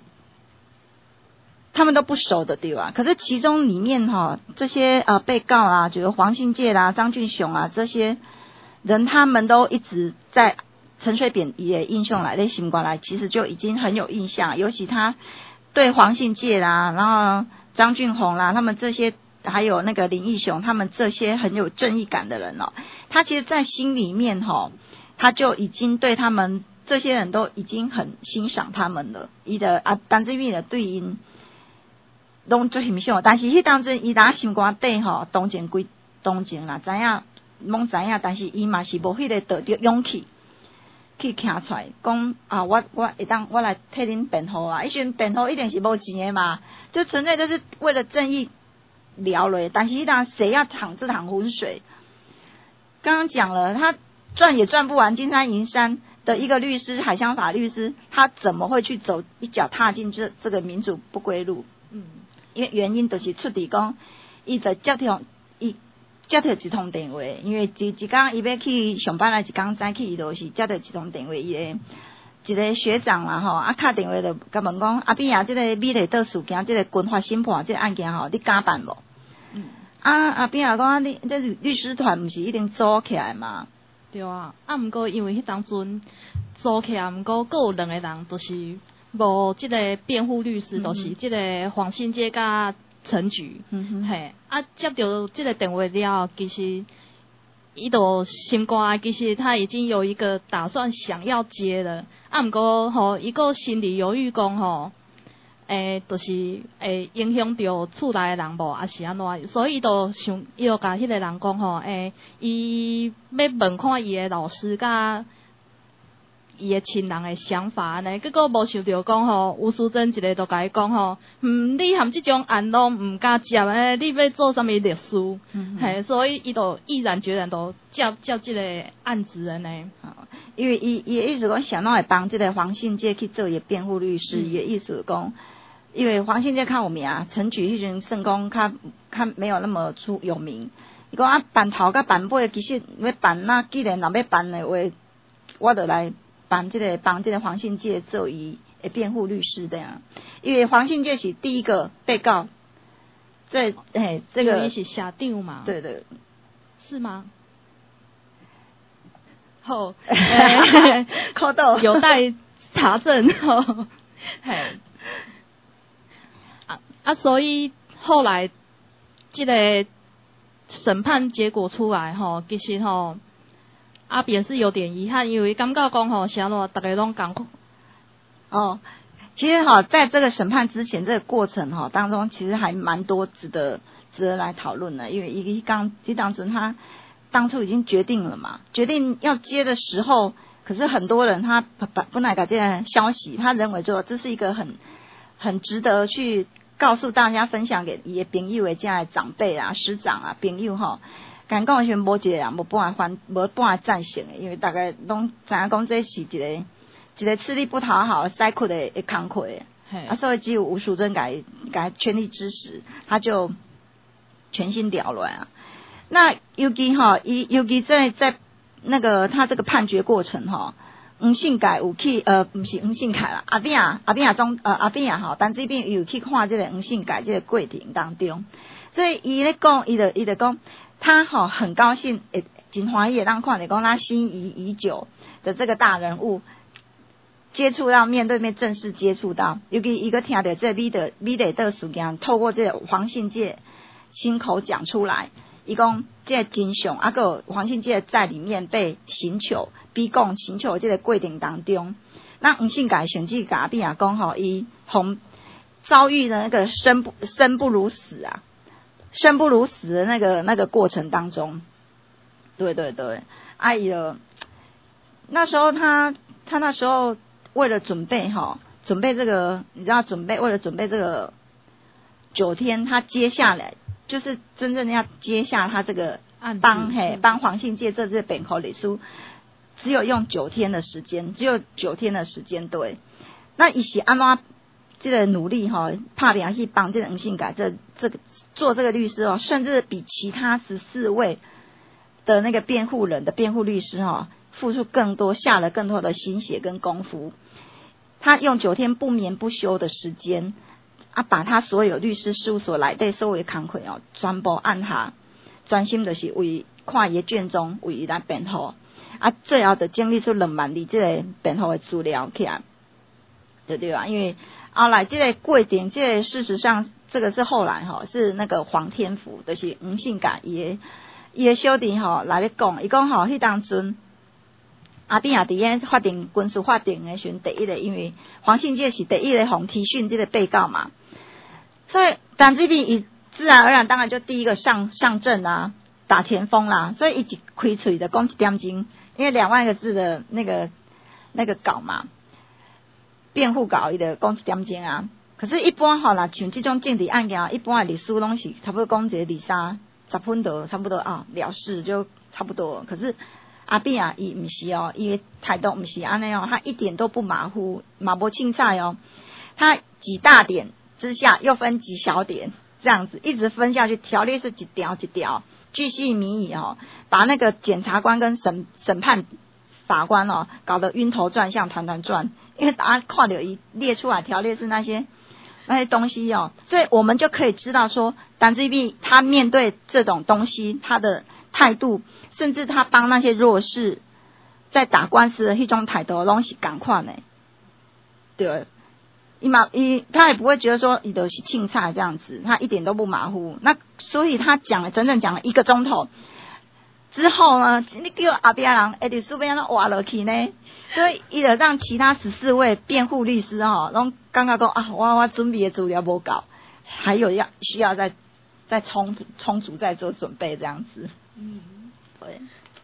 他们都不熟的对吧？可是其中里面哈，这些呃被告啊，比如黄信介啦、张俊雄啊这些人，他们都一直在陈水扁也印象来类型过来，其实就已经很有印象。尤其他对黄信介啦，然后张俊宏啦，他们这些还有那个林义雄，他们这些很有正义感的人哦，他其实在心里面哈，他就已经对他们这些人都已经很欣赏他们了。伊的啊，陈水扁的对因。拢做欣赏，但是迄当阵伊呾心肝底吼，同情归同情啦，知影拢知影，但是伊嘛是无迄个道德勇气去徛出来，讲啊，我我会当我来替恁辩护啊！迄阵辩护一定是无钱的嘛，就纯粹就是为了正义聊了。但是迄当谁要淌这趟浑水？刚刚讲了，他赚也赚不完，金山银山的一个律师，海乡法律师，他怎么会去走一脚踏进这这个民主不归路？嗯。因为原因就是出伫讲，伊在接通，伊接到一通电话，因为一一工伊要去上班来，一工早起伊就是接到一通电话，伊个一个学长啦吼，啊敲电话就甲问讲，阿扁啊，即、这个美丽岛事件，即、这个军法审判即个案件吼，你敢办无？嗯，啊阿扁啊讲，你这律师团毋是一定组起来嘛？ 对啊，啊毋过因为迄当阵组起来，毋过阁有两个人就是。无即个辩护律师，都、嗯、是即个黄信介甲陈菊，嗯、嘿，啊接到即个电话了后，其实伊都心肝，其实他已经有一个打算想要接了，啊毋过吼，伊个心里犹豫讲吼，诶、欸，就是会影响到厝内的人无，还是安怎？所以伊就想，伊就甲迄个人讲吼，诶、欸，伊要问看伊的老师甲。伊诶亲人诶想法安尼，结果无想到讲吼，吴淑珍一个就甲伊讲吼，嗯，你含即种案拢毋敢接诶，你要做啥物律师？嗯、嘿，所以伊就毅然决然都接接即个案子安尼。 因为伊伊诶意思讲，想要会帮即个黄信介去做伊诶辩护律师，伊诶、嗯、意思讲，因为黄信介较有名，陈菊迄阵算讲较较没有那么出有名。伊讲啊，办头甲办尾，其实要办那既然若要办诶话，我就来。帮这个帮这个黄信介做伊诶辩护律师的呀，因为黄信介是第一个被告，这诶这个是下定嘛？ 对对， 是吗？后扣到有待查证吼，嘿，啊啊，所以后来这个审判结果出来吼，其实吼阿扁是有点遗憾，因为感觉讲吼，啥咯，大家拢讲哦。其实哈，在这个审判之前，这个过程哈当中，其实还蛮多值得值得来讨论的。因为一个刚一当时他当初已经决定了嘛，决定要接的时候，可是很多人他本本来搞这个消息，他认为说这是一个很很值得去告诉大家分享给伊的朋友的这样的长辈啊、师长啊、朋友哈，敢讲完全无一个人无半反无半赞成的，因为大概拢知影讲这是一个。一个吃力不讨好、塞苦的的慷慨的，啊，所以只有吴淑珍改改全力支持，他就全心了乱啊。那尤其哈，尤尤其在在那个他这个判决过程哈，黄信介有去呃，不是黄信介啦，阿扁啊阿扁啊总呃阿扁啊哈，但这边有去看这个黄信介这个过程当中，所以伊咧讲，伊就伊就讲，他哈很高兴，诶，真欢喜让看到讲他心仪已久的这个大人物。接触到面对面正式接触到，尤其一个听到这米的米的的事件，透过这个黄信介亲口讲出来，伊讲这个真相，啊个黄信介在里面被刑求、逼供、刑求这个过程当中，那黄信介甚至甲边啊讲吼，伊从遭遇的那个生不生不如死啊，生不如死的那个那个过程当中，对对对，哎呀，那时候他他那时候。为了准备哈，准备这个，你知道，准备为了准备这个九天，他接下来就是真正要接下他这个帮嘿帮黄信介这次本口里书，只有用九天的时间，只有九天的时间对。那以及安妈这个努力哈，怕别人去帮这个黄信介这这个做这个律师哦，甚至比其他十四位的那个辩护人的辩护律师哈。付出更多，下了更多的心血跟功夫。他用九天不眠不休的时间啊，把他所有律师事务所内底所有的工课哦，全部按下，专心就是为看伊卷宗为伊来辩护啊，最后就整理出两万字这个辩护的资料起来，对对吧？因为后来这个过程，这个事实上这个是后来哈，是那个黄天福，就是黄信介伊的伊的小弟吼来咧讲，伊讲吼，迄当阵。阿扁也伫咧法庭军事法庭诶选第一个，因为黄信介是第一个红提讯这个被告嘛，所以但这边伊自然而然当然就第一个上上阵啊，打前锋啦，所以一直开嘴的讲一点钟，因为两万个字的那个那个稿嘛，辩护稿伊的讲一点钟啊，可是，一般吼啦，像这种政治案件，一般的律师拢是差不多讲一个二三十分钟，差不多啊了事就差不多，可是。阿扁啊，伊唔是哦，伊的态度唔是安尼哦，他一点都不马虎，马不青菜哦，他几大点之下又分几小点，这样子一直分下去，条例是几条几条，巨细靡遗哦，把那个检察官跟审审判法官哦搞得晕头转向、团团转，因为大家看到一列出来条例是那些那些东西哦，所以我们就可以知道说，党志碧他面对这种东西，他的态度。甚至他帮那些弱势在打官司的迄种态度拢是同款的，对，伊嘛伊他也不会觉得说伊都是青菜这样子，他一点都不马虎。那所以他讲了整整讲了一个钟头之后呢，你叫阿扁人哎，律师要安怎挖落去呢？所以伊就让其他十四位辩护律师哈，拢刚刚讲啊，我我准备的资料无够，还有要需要再再充充足再做准备这样子，嗯。对，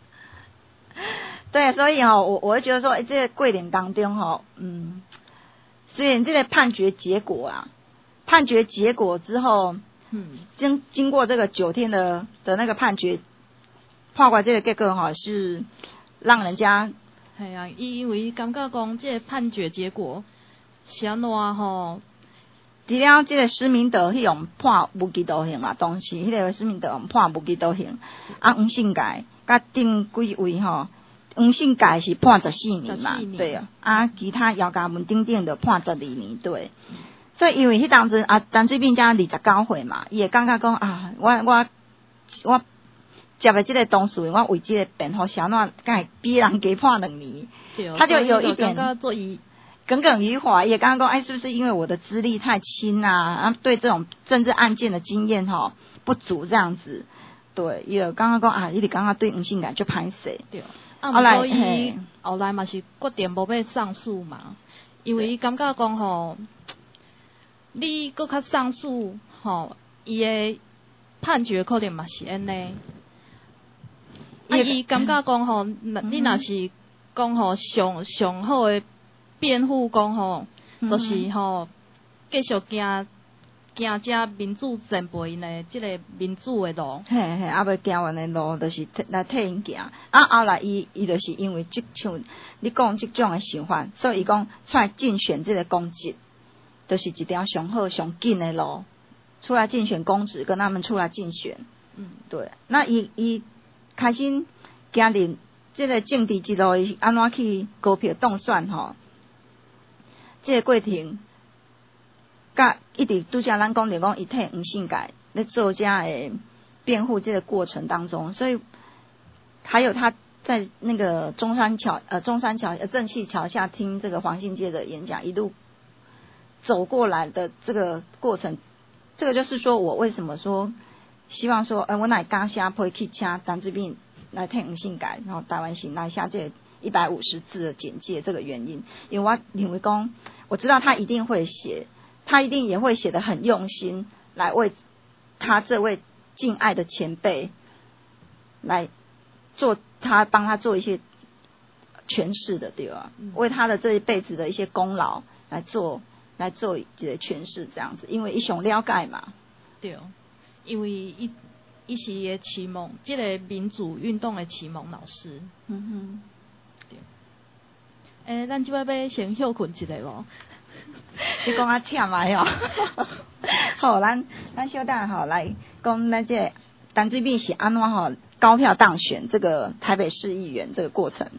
对，所以哈、哦，我我会觉得说，哎，这个过程当中哈、哦，嗯，虽然这个判决结果啊，判决结果之后，嗯，经经过这个九天的的那个判决，判过这个结果哈、哦，是让人家， 系啊，因为感觉讲这个判决结果是安怎吼？ 除了这个施明德迄种判无期徒刑嘛，当时迄个施明德判无期徒刑，啊，黄信介甲顶几位吼，黄信介是判十四年嘛，对啊，啊，其他姚家文顶顶的判十二年，对。嗯、所以因为迄当阵啊，陈水扁才二十九岁嘛，伊会感觉讲啊，我我我接的这个东西，我为这个辩护小怎，该比人加判两年，他就有一点。 耿耿于怀，也刚刚讲，哎，是不是因为我的资历太轻啊，啊，对这种政治案件的经验哈不足这样子，对，也刚刚讲啊，伊直刚刚对黄信介就歹势， 对，啊，后来伊后来嘛是决定无要上诉嘛，因为伊感觉讲吼，你搁较上诉吼，伊的判决可能嘛是安尼，啊，伊感觉讲吼，你若是讲吼上上好的辩护讲吼，就是吼继续行行这民主前辈因的即个民主的路， 嘿嘿，啊，要行完的路，就是来替因行。啊，后来伊伊就是因为即像你讲即种的想法，所以伊讲出来竞选即个公职，就是一条上好上紧的路，出来竞选公职，跟他们出来竞选。嗯，对。那伊伊开始行入即个政治之路，伊安怎去高票当选吼？即个过程，甲一直拄则咱讲着讲，伊替黄信介咧做这诶辩护这个过程当中，所以还有他在那个中山桥呃中山桥呃正气桥下听这个黄信介的演讲，一路走过来的这个过程，这个就是说我为什么说希望说，呃，我乃刚下配去请张志斌来替黄信介，然后台湾行来下这一百五十字的简介，这个原因，因为我认为讲，我知道他一定会写，他一定也会写得很用心，来为他这位敬爱的前辈来做他帮他做一些诠释的，对吧？嗯、为他的这一辈子的一些功劳来做来做一个诠释，这样子，因为一种了解嘛， 对，因为一。伊是伊的启蒙，即、这个民主运动的启蒙老师。嗯哼，对。诶、欸，咱即摆要先休困一下无？ 你讲啊忝啊哟。好，咱咱小等吼来讲咱这陈水扁是安怎吼高票当选这个台北市议员这个过程。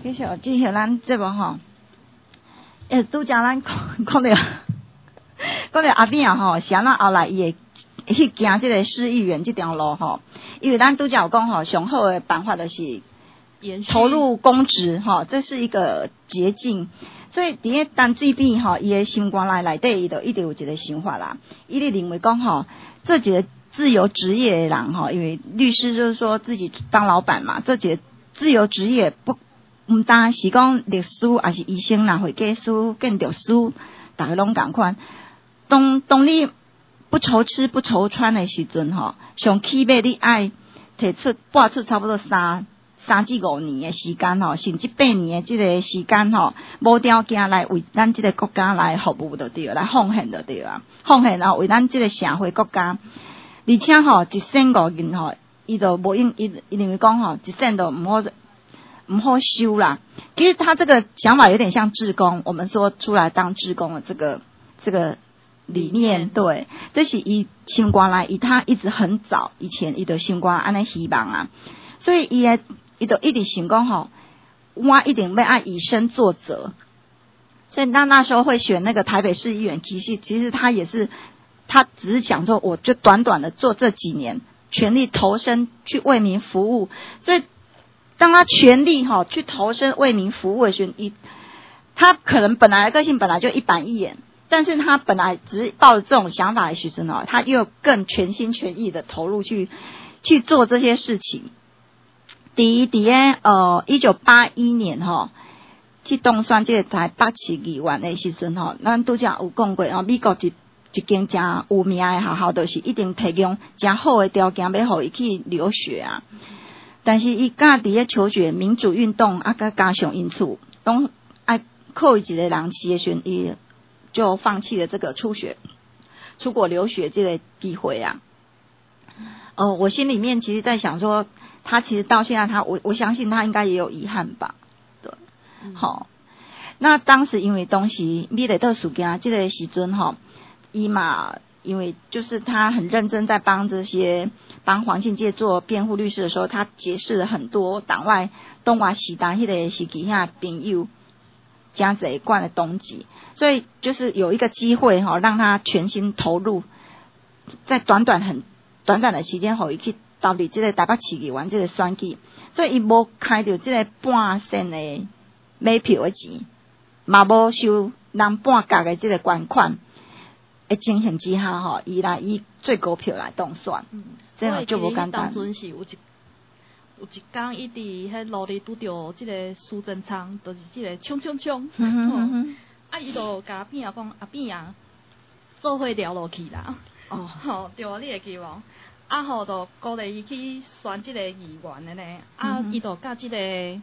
继续继续咱这个吼，诶，拄则咱讲讲着讲着阿扁啊吼，是安怎后来伊会去行即个市议员这条路吼，因为咱拄则有讲吼，上好的办法就是投入公职吼，这是一个捷径。所以伫个陈水扁吼，伊的心肝内内底伊就一直有一个想法啦，伊咧认为讲吼，这一个自由职业的人吼，因为律师就是说自己当老板嘛，这一个自由职业不毋单是讲律师，还是医生啦、会计师、建筑师，大家拢共款。当当你不愁吃不愁穿的时阵吼，上起码你爱摕出拨出差不多三。三至五年的时间吼，甚至八年的这个时间吼，无条件来为咱这个国家来服务就对了，来奉献就对了，奉献然后为咱这个社会国家，而且吼一生五人吼，伊就无应伊伊认为讲吼，一生都唔好唔好修啦。其实他这个想法有点像志工，我们说出来当志工的这个这个理念，对，这是伊心肝内，伊他一直很早以前伊就心肝安尼希望啊，所以伊诶。伊就一直想讲吼，我一定要爱以身作则，所以他那时候会选那个台北市议员，其实其实他也是，他只是想说，我就短短的做这几年，全力投身去为民服务。所以当他全力哈去投身为民服务的时候，一他可能本来的个性本来就一板一眼，但是他本来只是抱着这种想法的时候，他又更全心全意的投入去去做这些事情。第一，伫个呃一九八一年吼，去当选这个台北市议员的时阵吼，咱拄则有讲过哦，美国一一间真有名的学校，就是一定提供真好的条件要互伊去留学啊。但是伊甲伫个求学民主运动啊，甲加上因此，拢爱靠一个人时的时阵，伊就放弃了这个出学、出国留学这个机会啊。哦，我心里面其实在想说。他其实到现在他，他我我相信他应该也有遗憾吧，对，好、嗯。那当时因为东西米雷特事件这个时阵哈，伊嘛因为就是他很认真在帮这些帮黄信介做辩护律师的时候，他结识了很多党外东华西达迄个时期下朋友，加贼惯的东极，所以就是有一个机会哈，让他全心投入，在短短很短短的期间后，伊去。到底这个台北市议员这个选举，所以伊无开到这个半仙的买票的钱，嘛无收人半价的这个捐款的情形之下吼，伊来以最高票来当选，嗯，这样就无简单。 当阵是有一有一天，伊伫迄路里拄着即个苏贞昌，就是即个冲冲冲，嗯哼嗯哼啊，伊就甲阿扁啊讲，阿扁啊，做伙聊落去啦，哦，吼，对啊，你会记无？啊，吼，就鼓励伊去选即个议员的呢。啊，伊、嗯、就甲即个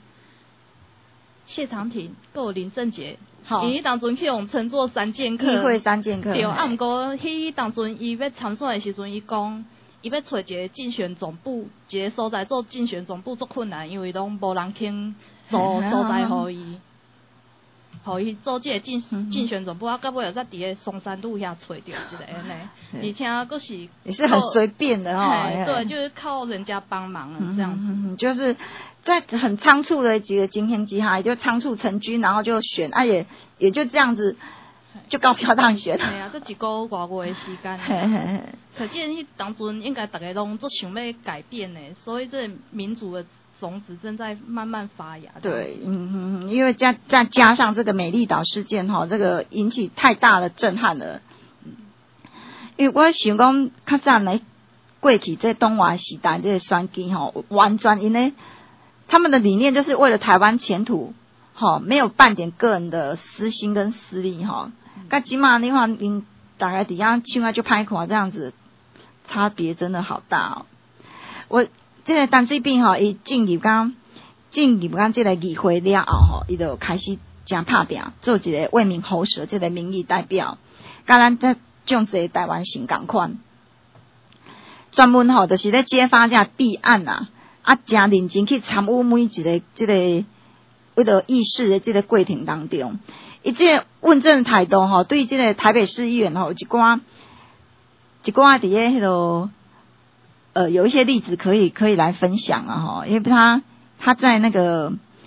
谢长廷，还有林正杰，因为当阵去用称作三剑客， 议会三剑客。 对，啊，毋过迄当阵伊要参选的时阵，伊讲伊要找一个竞选总部，一个所在做竞选总部足困难，因为拢无人肯租所在互伊。互伊做即个竞竞选总部，啊，到尾又在伫个松山路遐找着一个安尼，而且佫是也是很随便的哦， 对，就是靠人家帮忙了这样子， 嗯嗯、就是在很仓促的几个情形之下，也就仓促成军，然后就选，啊也也就这样子就高票当选。 系啊，这一个外月的时间，可见迄当阵应该大家拢都想要改变的，所以这民主的。种子正在慢慢发芽。 对，嗯嗯，因为加再加上这个美丽岛事件哈，这个引起太大的震撼了。因为我想讲，较早来过去这东华时代这个选举哈，完全因为他们的理念就是为了台湾前途，哈，没有半点个人的私心跟私利哈。那起码你看，因大概底下现在就拍垮这样子，差别真的好大哦。我。这个陈水扁吼，伊进入讲进入讲这个议会了后吼，伊就开始真拍拼，做一个为民喉舌这个民意代表，甲咱这种这台湾省共款，专门吼就是咧揭发这弊案啊，啊，真认真去参与每一个这个为了议事的这个过程当中，伊这个问政态度吼，对这个台北市议员吼，一寡一寡伫咧迄个。呃，有一些例子可以可以来分享啊哈，因为他他在那个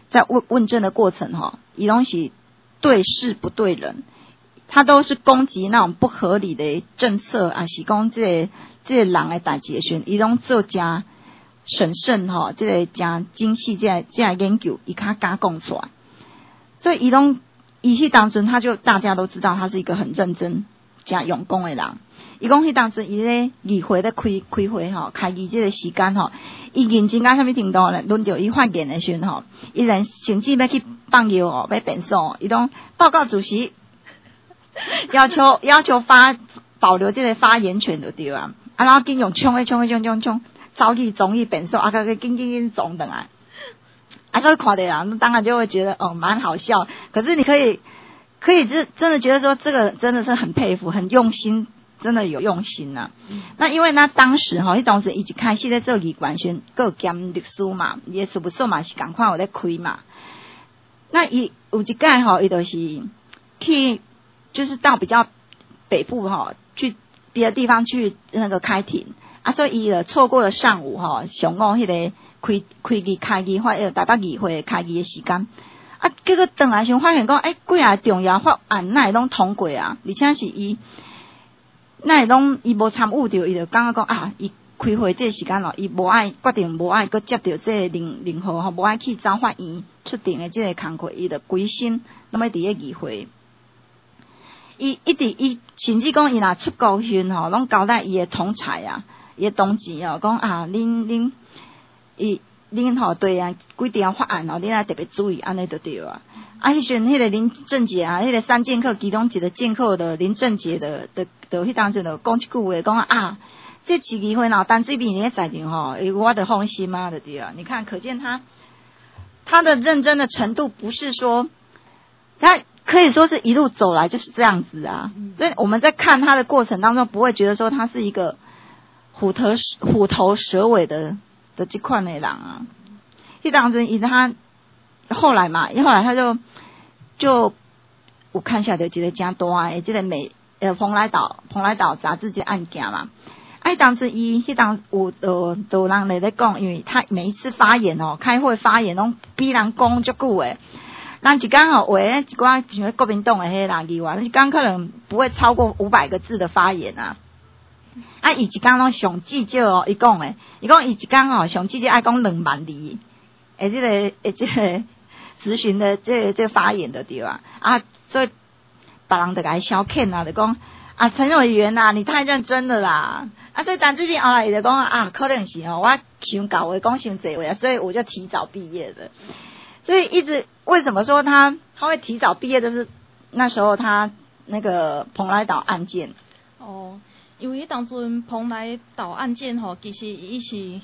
在问问政的过程哈，伊拢是对事不对人，他都是攻击那种不合理的政策啊，是讲这个这个人的代志的时候，伊拢做真审慎哈，这个真精细这个这个研究，伊较敢讲出来。所以伊拢伊迄当阵，他就大家都知道他是一个很认真、真用功的人。伊讲迄当阵，伊咧议会咧开开会吼，开议这个时间吼，伊认真到啥物程度咧？轮到伊发言的时阵吼，伊连甚至要去放药哦，要变数，伊拢报告主席，要求要求发保留这个发言权就对啊，啊然后紧用冲诶冲诶冲冲冲，早起总议变数，啊个个紧紧紧总等来。啊，这个看的人当然就会觉得哦蛮好笑，可是你可以可以真真的觉得说这个真的是很佩服，很用心，真的有用心呐、啊嗯。那因为呢当时哈，迄当时一直开始在做议员选，各兼律师嘛，也事务所嘛是赶快有在开嘛。那伊有一届哈，伊就是去就是到比较北部哈，去别的地方去那个开庭啊，所以伊错过了上午哈，上午迄个。开开议开议法呃台北议会开议的时间，啊，结果转来想发现讲，诶、欸，几啊重要法案那会拢通过啊，而且是伊那会拢伊无参与着，伊就感觉讲啊，伊开会这个时间咯，伊无爱决定无爱搁接着这个任任何吼，无爱去找法院出定的这个工课，伊就规心那么伫个议会，伊一直伊甚至讲伊若出高讯吼，拢交代伊的同才啊，伊的同志哦，讲啊，恁恁。伊恁吼对啊，几条法案吼，恁要特别注意，安尼就对啊。啊，迄阵迄个林正杰啊，迄个三剑客其中一个剑客的林正杰的的的迄当阵就讲一句话，讲啊，这市议会若单这边咧在场吼，我的放心啊，就对啊。你看，可见他他的认真的程度，不是说他可以说是一路走来就是这样子啊。所以我们在看他的过程当中，不会觉得说他是一个虎头虎头蛇尾的。的这款的人啊，迄当阵伊他后来嘛，后来他就就有看下来一个真大的这个美呃蓬莱岛蓬莱岛杂志这案件嘛，啊，当时伊迄当有呃有人来咧讲，因为他每一次发言哦，开会发言拢比人讲足久诶，咱一讲吼话一寡像国民党的迄人议员，一讲可能不会超过五百个字的发言啊。啊，伊一工拢上至少哦，伊讲诶，伊讲伊一工吼上至少爱讲两万字，诶，即个诶，即个咨询的这个、这个发言的对啊，啊，所以别人就甲伊消遣啊，就讲啊，陈委员呐、啊，你太认真了啦，啊，所以但最近后来伊就讲啊，可能是哦，我想搞话讲伤济话啊，所以我就提早毕业的，所以一直为什么说他他会提早毕业，就是那时候他那个蓬莱岛案件哦。因为当阵蓬莱岛案件吼，其实伊是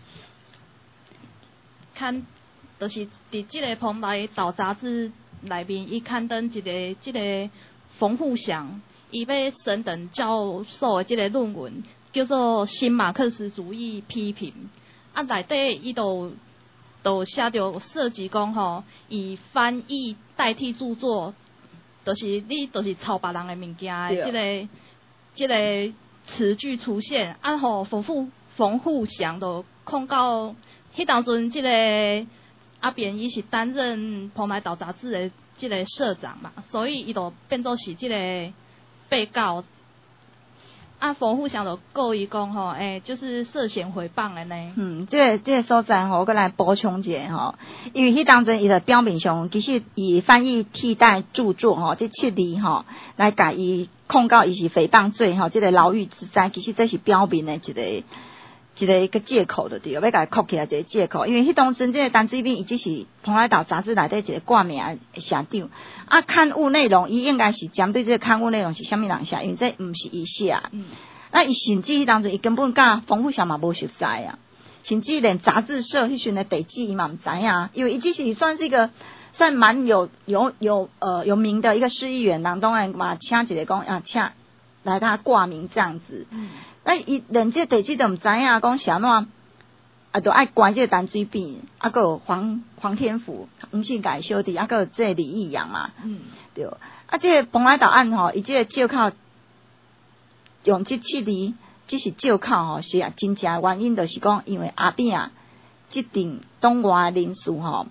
刊，就是伫即个蓬莱岛杂志内面，伊刊登一个即个冯富祥伊要升等教授的即个论文，叫做《新马克思主义批评》。啊，内底伊都都写着涉及讲吼，以翻译代替著作，就是你就是抄别人的物件的即个即个。词句出现，啊吼，冯富冯富祥就控告，迄当阵即个阿扁伊是担任蓬莱岛杂志的即个社长嘛，所以伊就变作是即个被告。啊，冯富祥就告伊讲吼，诶、欸，就是涉嫌诽谤的呢。 嗯，这个这个所在吼，我来补充一下吼，因为迄当阵伊的标明上，其实以翻译替代著作吼，这七字吼来甲伊控告伊是诽谤罪吼，这个牢狱之灾，其实这是标明的一个一个一个借口的对，要甲伊扣起来一个借口，因为迄当阵这个陈水扁伊只是蓬莱岛杂志内底一个挂名社长，啊，刊物内容伊应该是针对这个刊物内容是虾米人写，因为这毋是伊写，嗯，那伊甚至迄当阵伊根本甲冯富祥嘛无熟识啊，甚至连杂志社迄阵的地址伊嘛毋知影，因为伊只是算是一个算蛮有有有呃有名的一个市议员，人当然嘛请一个讲啊请来他挂名这样子，嗯，那伊连这地址都毋知影，讲是安怎啊，都爱关这个陈水扁，啊，还有黄黄天福、黄信改小弟，啊，还有这个李义阳嘛，嗯，对，啊，这个蓬莱岛案吼，伊这个借口用这七字，只是借口吼，是啊，真正原因就是讲，因为阿扁啊，这顶东外人士吼，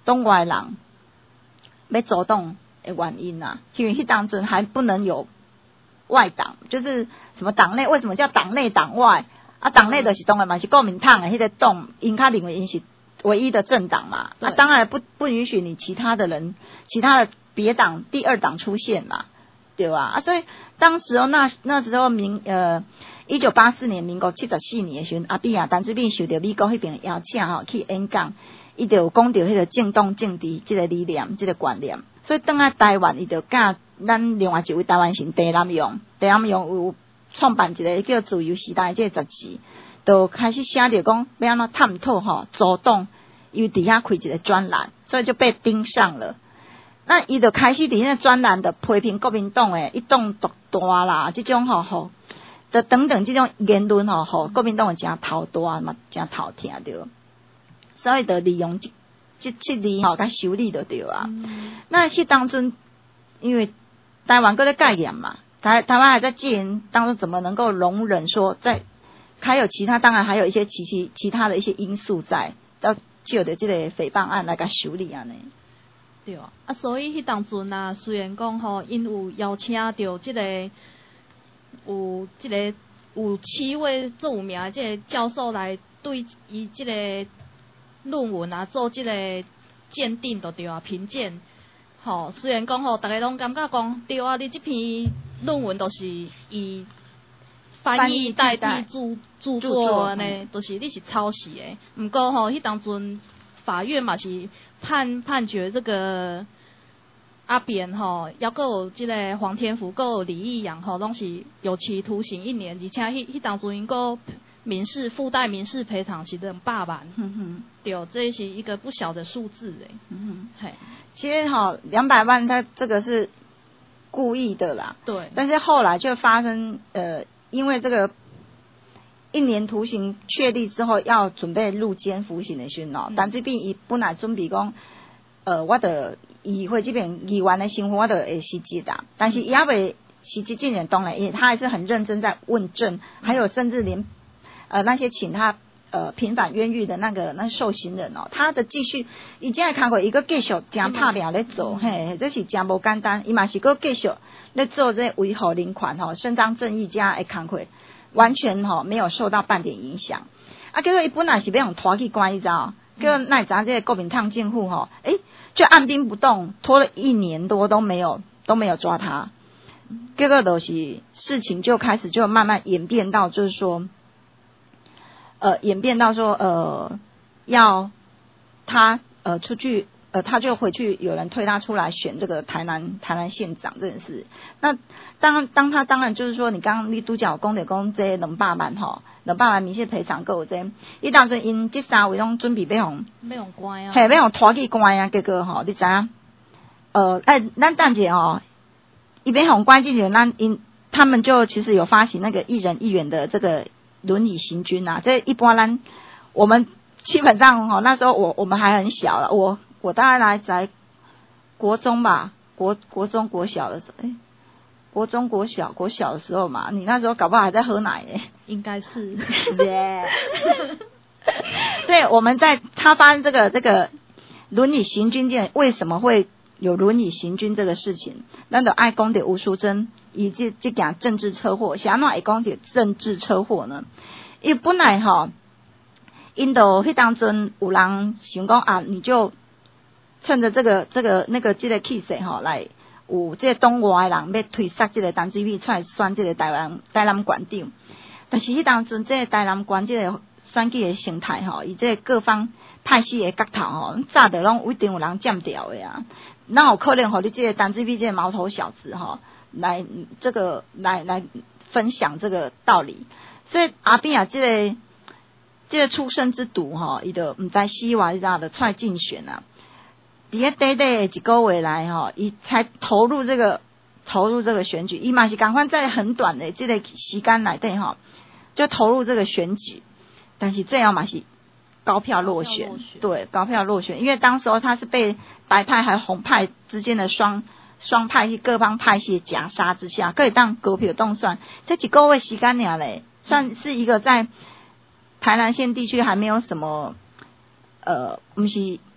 东外人要主动的原因啊，因为迄当阵还不能有外党，就是什么党内，为什么叫党内党外啊？党内就是当然嘛是国民党的迄个党，因他认为因是唯一的政党嘛，啊，当然不不允许你其他的人、其他的别党、第二党出现嘛，对吧？啊，所以当时候那那时候民呃一九八四年民国七十四年的时候，阿比亚陈水扁受到美国迄边邀请吼去演讲，伊就有讲到迄个政党政治这个理念、这个观念，所以当来台湾伊就甲咱另外一位台湾省陈南勇，陈南勇有创办一个叫自由时代这个杂志。就开始写着讲要安怎探讨吼，主动伊底下开一个专栏，所以就被盯上了。那伊就开始伫那专栏的批评国民党诶一党独大啦，这种吼吼，就等等这种言论吼吼，国民党诶真头大嘛，真头疼着，所以就利用这这这里吼，甲修理就对啊。嗯、那迄当中，因为台湾搁咧戒严嘛，台台湾还在戒严当中，怎么能够容忍说在还有其他，当然还有一些其其其他的一些因素在，要就着这个诽谤案来甲处理安尼。 对啊，啊，所以迄当阵啊，虽然讲吼，因有邀请到即个有即个有七位著名的即个教授来对伊即个论文啊做即个鉴定，就对啊，评鉴。吼，虽然讲吼，大家拢感觉讲，对啊，你即篇论文都是以翻译代替著著作呢，都、就是你是抄袭的。毋过吼，迄当阵法院嘛是判判决这个阿扁吼，还佫有即个黄天福，佫有李义阳吼，拢是有期徒刑一年，而且迄迄当阵因佫民事附带民事赔偿是两百万。嗯哼，对，这是一个不小的数字诶。嗯哼，嘿， 其实哈两百万，他这个是故意的啦。对，但是后来就发生呃。因为这个一年徒刑确立之后，要准备入监服刑的时候，嗯、但这边伊本来准备讲，呃，我的议会这边议员的生活我的会实际的，但是伊也未实际进行当然，也他还是很认真在问政，还有甚至连呃那些请他呃平反冤狱的那个那受刑人哦，他的继续已经看过一个继续真拍拼咧做，嗯、嘿，这是真无简单，伊嘛是个继续。咧做这维护人权吼、伸张正义加的工作，完全吼没有受到半点影响。啊，结果伊本来是要用拖去关，你知道？结果那咱这个国民党政府吼，诶、欸，就按兵不动，拖了一年多都没有都没有抓他。结果就是事情就开始就慢慢演变到，就是说，呃，演变到说，呃，要他呃出去。呃，他就回去，有人推他出来选这个台南台南县长这件事。那当然，当他当然就是说，你刚刚你拄讲讲的讲这两百万吼，两百万民事赔偿够这，伊当阵因这三位拢准备要用要用关啊， 嘿，要用拖去关啊，结果吼，你知影？呃，哎，咱等者吼，伊要用关之前，咱因他们就其实有发行那个一人一元的这个轮椅行军啊，这一般咱我们基本上吼，那时候我我们还很小了，我。我大概来在国中吧，国国中国小的时候，哎，国中国小国小的时候嘛，你那时候搞不好还在喝奶耶， 应该是， 耶。对，我们在他发生这个这个轮椅行军件，为什么会有轮椅行军这个事情？咱就爱讲的吴淑珍以及这件政治车祸，是安怎会讲到政治车祸呢？因为本来哈，印度迄当阵有人想讲啊，你就趁着这个这个那个这个气势吼，来有这个东外的人要推杀这个陈水扁出来选这个台湾台南县长，但是迄当阵这个台南县这个选举的生态吼，伊这个各方派系的角头吼，早就拢一定有人占掉的啊，哪有可能吼你这个陈水扁这个毛头小子吼来这个来来分享这个道理，所以阿扁啊这个这个出生之犊吼，伊就毋知死活你知道的出来竞选啊。伫咧短短一个月来吼，伊才投入这个投入这个选举，伊嘛是赶快在很短的这个时间内底吼，就投入这个选举，但是最后嘛是高票落选，对，高票落选，因为当时候他是被白派还红派之间的双双派系各方派系夹杀之下，可以当高票动算，这几个月时间尔嘞，算是一个在台南县地区还没有什么呃，不是。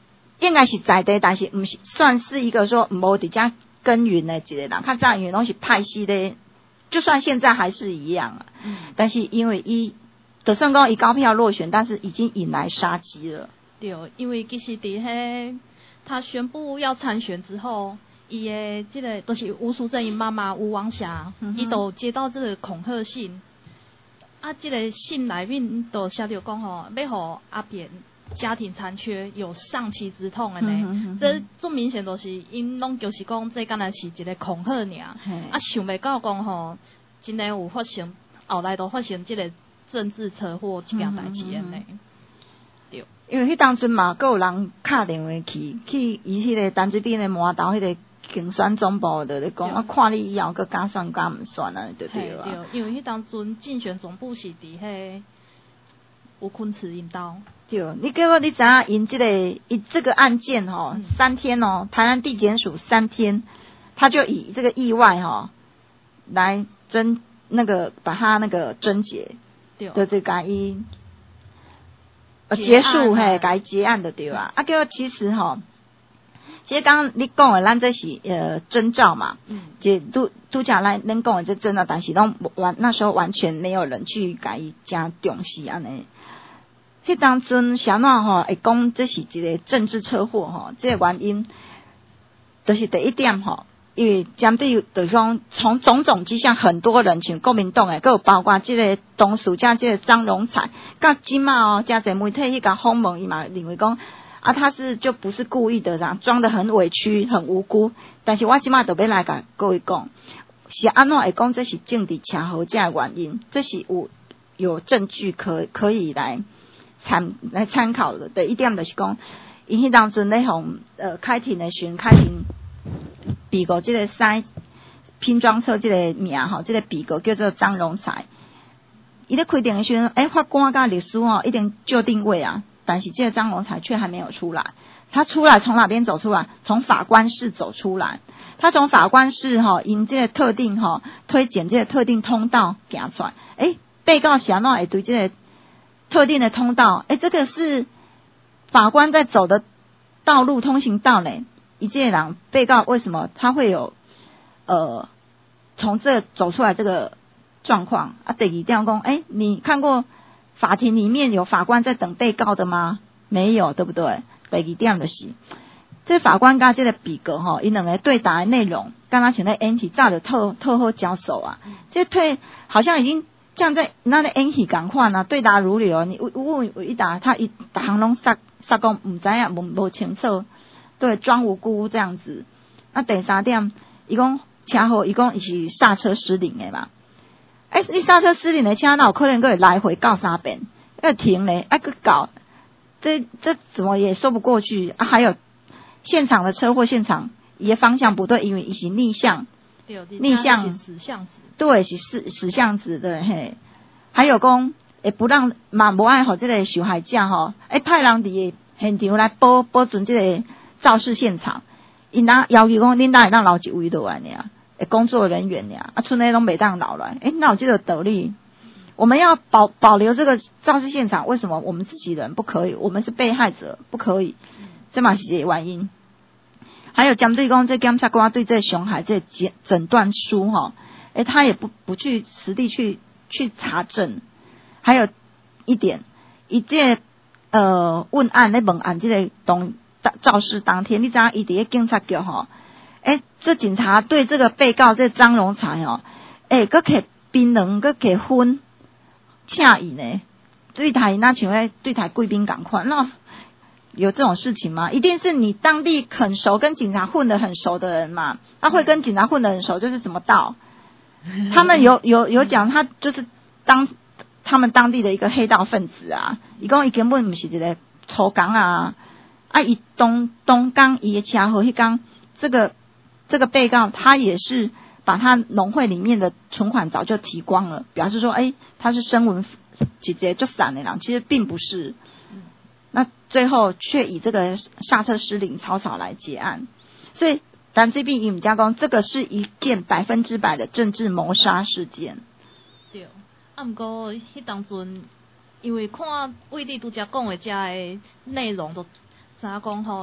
应该是在地，但是毋是算是一个说无伫遮耕耘的一个人，较早因为拢是派系的，就算现在还是一样啊。嗯、但是因为伊，就算讲伊高票落选，但是已经引来杀机了。 对，因为其实伫迄他宣布要参选之后，伊的这个都、就是吴淑珍伊妈妈吴王霞，伊、嗯、都接到这个恐吓信，啊，这个信内面都写着讲吼，要互阿扁家庭残缺，有丧妻之痛的呢。嗯嗯嗯、这最明显就是因拢就是讲，这敢若是一个恐吓尔，啊，想袂到讲吼，真诶有发生，后来都发生这个政治车祸这件代志的呢。对， 因为迄当阵嘛，阁有人敲电话去，去伊迄个陈水扁的麻豆迄个竞选总部的咧讲，啊，看你以后阁敢选敢毋选啊，对对啊。 对，因为迄当阵竞选总部是伫迄吴坤慈因兜。 对，你结果你知影因这个以这个案件哈、嗯，三天哦，台南地检署三天，他就以这个意外哈来侦那个把他那个侦结，对，就这个伊呃结束嘿，该结案的对吧？啊，结果其实哈，其实刚刚你讲的咱这是呃征兆嘛，嗯，就都都讲来恁讲的这征兆，但是拢完那时候完全没有人去甲伊加重视安尼。迄当阵啥哪吼会讲这是一个政治车祸吼，这个原因就是第一点吼，因为针对就是讲从种种迹象，很多人像国民党诶，佮有包括这个董事加这个张荣才，甲即马哦，加侪媒体去甲访问伊嘛，认为讲啊他是就不是故意的啦，装得很委屈很无辜，但是我即马就要来甲各位讲，是安怎会讲这是政治车祸这个原因，这是有有证据可可以来。参来参考的，第一点就是讲，因迄当阵咧互呃开庭的时阵，开庭被告即个三拼装车即个名吼，即、這个被告叫做张荣才。伊咧开庭的时阵，诶、欸，法官甲律师吼一定就定位啊，但是这个张荣才却还没有出来。他出来从哪边走出来？从法官室走出来。他从法官室吼，因这个特定吼推荐这个特定通道行出来。诶、欸，被告是安怎会对这个？特定的通道，哎，这个是法官在走的道路通行道呢。一介人被告为什么他会有呃从这走出来这个状况啊？第二点讲，哎，你看过法庭里面有法官在等被告的吗？没有，对不对？第二点的是，这法官跟这个比格哈，因两个对答的内容，刚刚像在 N T 照的特特后交手啊，这退好像已经。像在那个演戏共款啊，对答如流。你问一答，他一答行拢煞煞讲唔知影，无无清楚，对，装无辜这样子。那第三点，伊讲车祸，伊讲伊是刹车失灵的嘛。哎、欸，你刹车失灵的车，那有可能会来回告三遍，要停嘞，哎、啊，个搞，这这怎么也说不过去啊？还有现场的车祸现场，伊的方向不对，因为伊是逆向，逆向指向。 对，是死死巷子的嘿，还有讲诶，不让嘛无爱互这个受害者吼，诶派人伫现场来保保存这个肇事现场，因那要求讲恁当会当留一位落来尔，诶工作人员尔，啊剩诶拢袂当留来，诶那有这个道理，我们要保保留这个肇事现场，为什么我们自己人不可以？我们是被害者不可以？这嘛是一个原因。还有针对讲这检察官对这个伤害这个诊断书吼。哎，他也不不去实地去去查证，还有一点，一这呃问案咧问案这个当肇事当天，你知影伊伫个警察局吼，哎，这警察对这个被告这张荣才哦，哎，佮给槟榔，佮给薰，请伊呢，对台那像咧对台贵宾共款，那有这种事情吗？一定是你当地很熟，跟警察混得很熟的人嘛，他会跟警察混得很熟，就是怎么到？他们有有有讲，他就是当他们当地的一个黑道分子啊，伊讲伊根本不是一个粗工啊，啊，伊东东港伊的车祸迄工，这个这个被告他也是把他农会里面的存款早就提光了，表示说，哎，他是声闻姐姐就散了啦，其实并不是，那最后却以这个刹车失灵草草来结案，所以。但这边伊毋加讲，这个是一件百分之百的政治谋杀事件。 对，啊，毋过迄当阵，因为看魏丽拄则讲的遮的内容，就知影讲吼，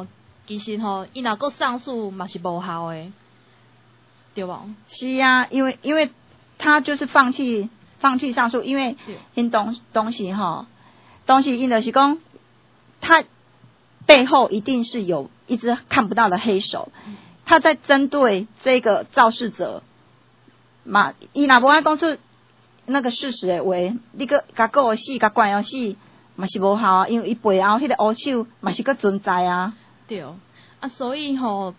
其实吼，伊若搁上诉嘛是无效的，对无？ 是啊，因为因为他就是放弃放弃上诉，因为因东东西哈，东西因的是讲，他背后一定是有一只看不到的黑手，他在针对这个肇事者嘛，伊若无爱讲出那个事实的话，你个甲告死，甲关死嘛是无效啊，因为伊背后迄个黑手嘛是个存在啊。 对，啊，所以吼，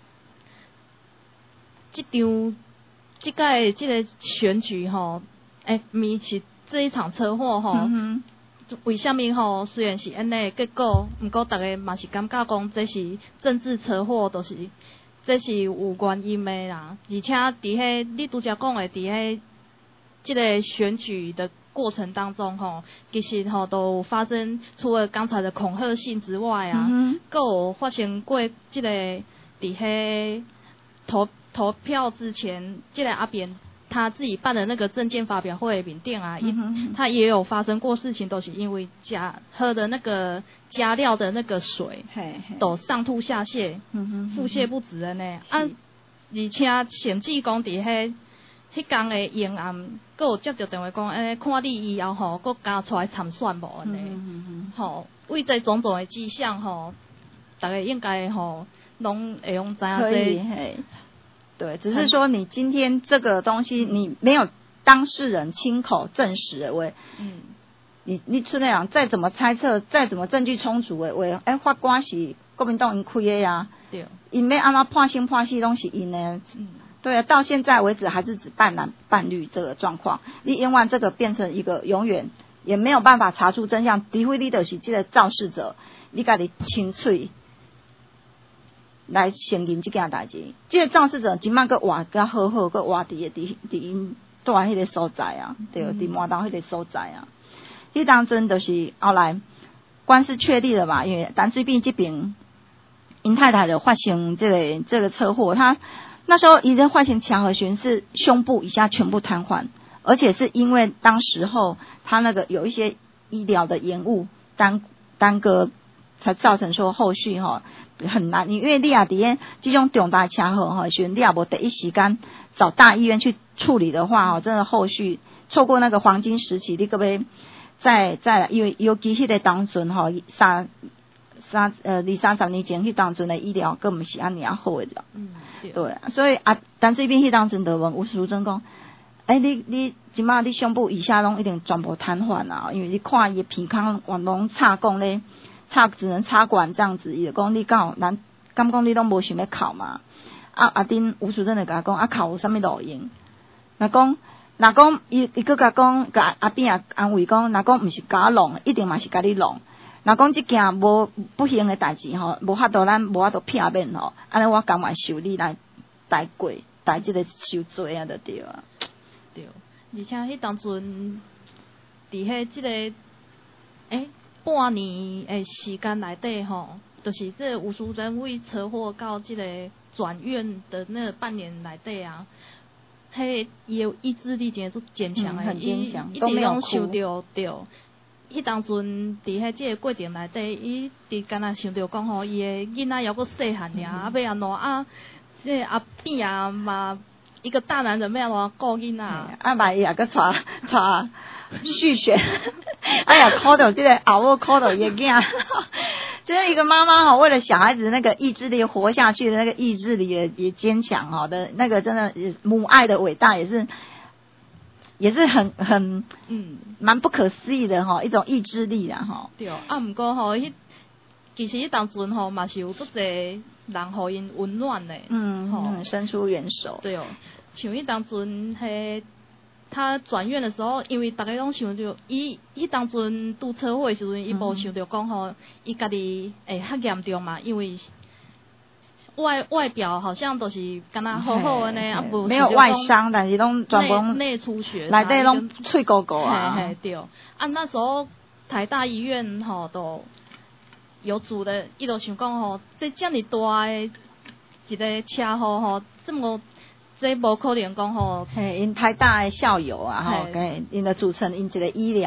即场即届即个选举吼，诶，咪是这一场车祸吼， 嗯、 为虾米吼？虽然是安尼结果，毋过大家嘛是感觉讲这是政治车祸，都、就是这是有原因的啦。而且伫迄你拄则讲的，伫迄即个选举的过程当中吼，其实吼都发生除了刚才的恐吓性之外啊， 嗯还有发生过即个伫迄投投票之前，即个阿扁他自己办的那个政见发表会面顶啊， 嗯他也有发生过事情，都是因为加喝的那个加料的那个水， 嘿嘿都上吐下泻， 嗯腹泻不止的呢。啊，而且甚至讲伫迄迄天的延暗，佮有接到电话讲，诶，看你以后吼，佮加出来参选无安尼， 嗯吼，为这种种的迹象吼，大家应该吼，拢会用知影可以，嘿，对，只是说你今天这个东西，你没有当事人亲口证实的话， 嗯， 你你出来讲再怎么猜测，再怎么证据充足的话，诶，法官是国民党因开的呀， 对， 因要安怎判刑判死拢是因的， 嗯。 对啊，到现在为止还是只半男半女这个状况，你因为这个变成一个永远也没有办法查出真相，诋毁你就是这个肇事者，你家己亲嘴来承认这件代志。这个肇事者今麦个活个好好个活伫个伫伫因住迄个所在啊，对，伫麻豆迄个所在啊。迄当阵就是后来官司确立了嘛，因为陈水扁这边因太太的发生这个这个车祸，他。那时候，一个坏情强和巡是胸部以下全部瘫痪，而且是因为当时候他那个有一些医疗的延误耽耽搁，才造成说后续哈很难。因为你亚迪这种重大车祸哈，巡你也无第一时间找大医院去处理的话哈，真的后续错过那个黄金时期，你可不可以再再因为尤其迄个当阵哈三。三呃，二三十年前迄当阵的医疗，根本是安尼啊好的， 嗯，对， 对，所以啊，但这边迄当阵就问吴淑珍讲，诶、欸，你你即马你胸部以下拢一定全部瘫痪啊，因为你看伊鼻腔往拢插管咧，插只能插管这样子，伊就讲你讲咱敢讲你拢无想要考嘛？啊啊，丁吴淑珍就甲讲啊，考有啥物路用？若讲若讲伊伊佫甲讲，甲阿扁也安慰讲，若讲毋是甲我弄，一定嘛是甲你弄。若讲即件无不幸的代志吼，无法度咱无法度片面吼，安尼我甘愿受你来代过，代即个受罪啊，就对啊。 对，而且迄当阵伫迄即个诶、欸、半年诶时间内底吼，就是这吴淑珍为车祸到即个转院的那半年内底啊，迄伊的意志力真是坚强诶， 伊、嗯、 一直拢受着着。迄当阵伫迄即个过程内底，伊伫敢若想着讲吼，伊的囡仔犹阁细汉尔，啊要安怎啊？即阿扁啊嘛，一个大男人要安怎顾囡仔？ 啊嘛伊也阁带带续选，哎呀，考到即个后尾考到伊个囝，就是一个妈妈哈，为了小孩子那个意志力活下去的那个意志力也也坚强哈的，那个真的母爱的伟大也是。也是很很嗯蛮不可思议的哈，一种意志力啦哈。 对，啊，毋过吼，迄其实迄当阵吼嘛是有足侪人互因温暖的， 嗯，吼、嗯，伸出援手。 对哦，像迄当阵迄他转院的时候，因为大家拢想着，伊迄当阵拄车祸的时阵，伊无想着讲吼，伊家己会较严重嘛，因为。外外表好像都是敢若好好的呢，啊不没有外伤，但是拢全部内出血， 内底拢脆狗狗啊。 嘿嘿对，啊那时候台大医院吼都有组的，伊就想讲吼，这这么大的一个车祸吼，这么这无可能讲吼， 嘿，因台大的校友啊吼，给因的组成因一个医疗。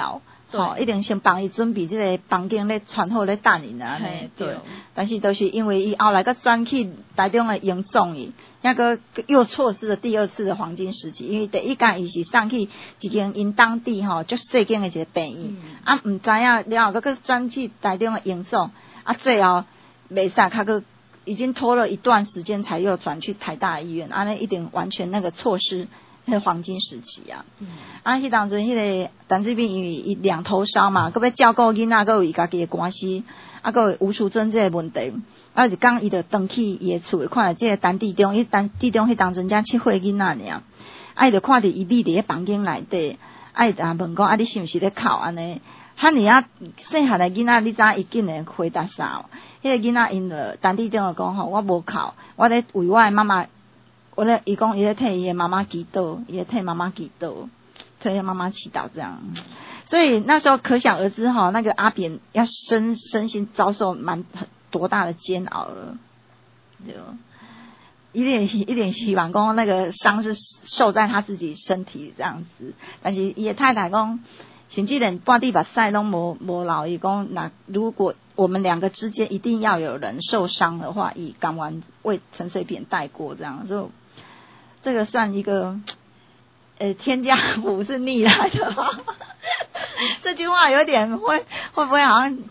吼、哦，一定先帮伊准备即个房间咧穿好咧等因啊， 嘿对。但是都是因为伊后来个转去台中的营总伊，那个又错失了第二次的黄金时期，因为第一间伊是上去一间因当地吼足细间的一个病院，嗯、啊毋知影了后个转去台中的营总，啊最后袂使，他个已经拖了一段时间才又转去台大医院，安尼一定完全那个错失。迄个黄金时期啊，嗯、啊，迄当阵迄个陈水扁因为伊两头烧嘛，佮要照顾囡仔，佮有伊家己的官司，啊，佮有吴淑珍这个问题，啊，就讲伊就登去伊的厝，看即个陈致中，伊陈致中迄当阵才七岁囡仔尔，啊，伊就看着伊匿伫个房间内底，啊，伊就问讲，啊，你是毋是咧哭安尼？哈尔啊，细汉的囡仔，你知伊竟然回答啥？迄、那个囡仔因了陈致中就讲吼，我无哭，我咧为我的妈妈。我咧，伊讲伊咧替伊的妈妈祈祷，伊咧替妈妈祈祷，替妈妈祈祷这样。所以那时候可想而知哈，那个阿扁要身身心遭受蛮多大的煎熬了，对，一点一点希望讲那个伤是受在他自己身体这样子，但是伊的太太讲，甚至连半地把塞拢无无留，伊讲那如果我们两个之间一定要有人受伤的话，以甘愿为陈水扁带过这样就。这个算一个，呃，天家福是逆来的哈。这句话有点会会不会好像？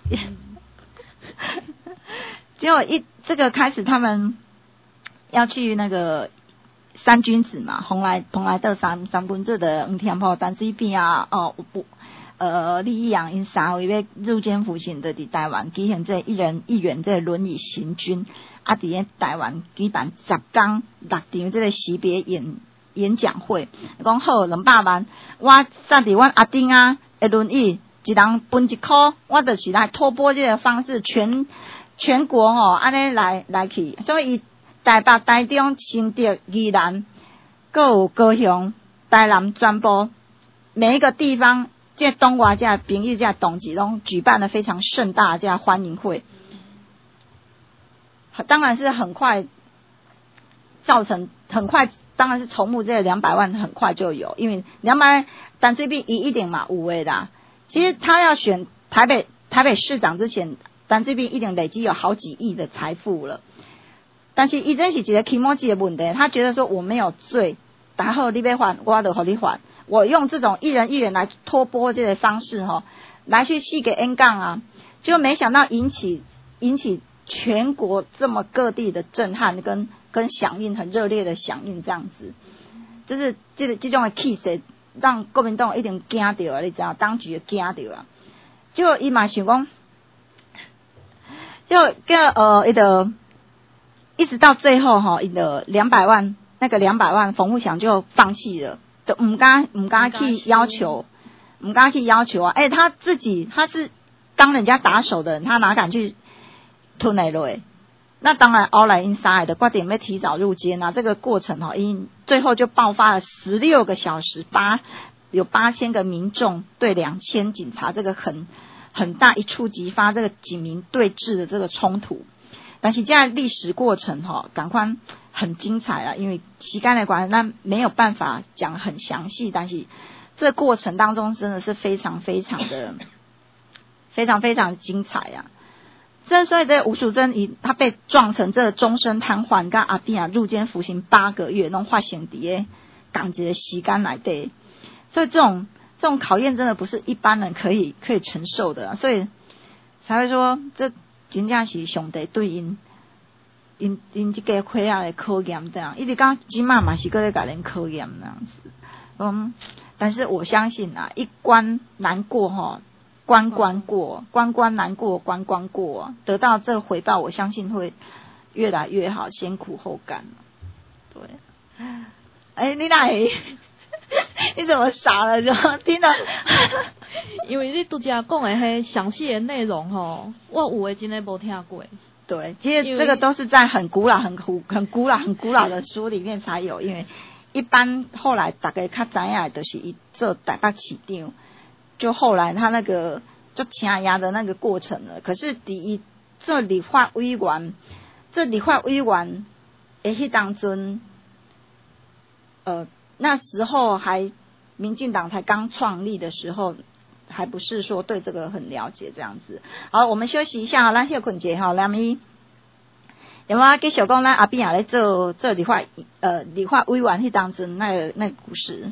结果一这个开始，他们要去那个三君子嘛，红来红来的三三分之的黄天炮、陈水扁啊，哦不，呃，李义阳因三位要入监服刑的伫台湾举行这一人一员这轮椅行军。啊！伫咧台湾举办十天六场即个识别演演讲会，讲好两百万，我站伫阮阿丁啊的轮椅，一人分一箍，我就是来托钵即个方式，全全国吼安尼来来去，所以台北、台中、新竹、宜兰，各有高雄、台南全部每一个地方，即东外即朋友即同志拢举办了非常盛大的即欢迎会。当然是很快造成很快，当然是筹募这两百万很快就有，因为两百陈水扁一定嘛有的啦。其实他要选台北台北市长之前，陈水扁一定累积有好几亿的财富了。但是伊真是一个起毛的问题，他觉得说我没有罪，然后你要还我就给你还，我用这种一人一人来托钵这个方式哈，来去戏给 N 杠啊，就没想到引起引起。全国这么各地的震撼跟跟响应，很热烈的响应，这样子，就是这个这种的气势，让国民党一定惊到啊！你知道，当局惊到啊！就伊嘛想讲，就个呃，伊的一直到最后哈，伊的两百万那个两百万，冯富祥就放弃了，就唔敢唔敢去要求，唔敢去要求啊！哎、欸，他自己他是当人家打手的人，他哪敢去？吞下落，那当然后来因三海的决定要提早入监啊，这个过程哈，因最后就爆发了十六个小时，八有八千个民众对两千警察，这个很很大一触即发，这个警民对峙的这个冲突。但是这样历史过程哈，赶快很精彩啊，因为时间的关系，那没有办法讲很详细，但是这个过程当中真的是非常非常的非常非常精彩啊。所以这吴淑珍伊他被撞成这终身瘫痪，跟阿弟啊入监服刑八个月，拢发生伫个港籍的时间内底，所以这种这种考验真的不是一般人可以可以承受的、啊，所以才会说这真正是上帝对因因因这个亏啊的考验这样，一直讲今嘛嘛是搁在甲人考验那样子，嗯，但是我相信啊，一关难过哈。关关过，关关难过，关关过，得到这个回报，我相信会越来越好，先苦后甘。对，哎、欸，你哪里？你怎么傻了？就听到， 因为你拄则讲的迄详细的内容吼，我有诶真诶无听过。 对，其实这个都是在很古老、很古、很古老、很古老的书里面才有，因为一般后来大家较知影就是伊做台北市长。就后来他那个就掐压的那个过程了，可是第一这立法委员，这立法委员诶，迄当中，呃，那时候还民进党才刚创立的时候， 还不是说对这个很了解这样子。好，我们休息一下哈，咱休困一下哈，咱们有冇继续讲咱阿扁也咧做做立法呃立法委员迄当阵那个那个故事。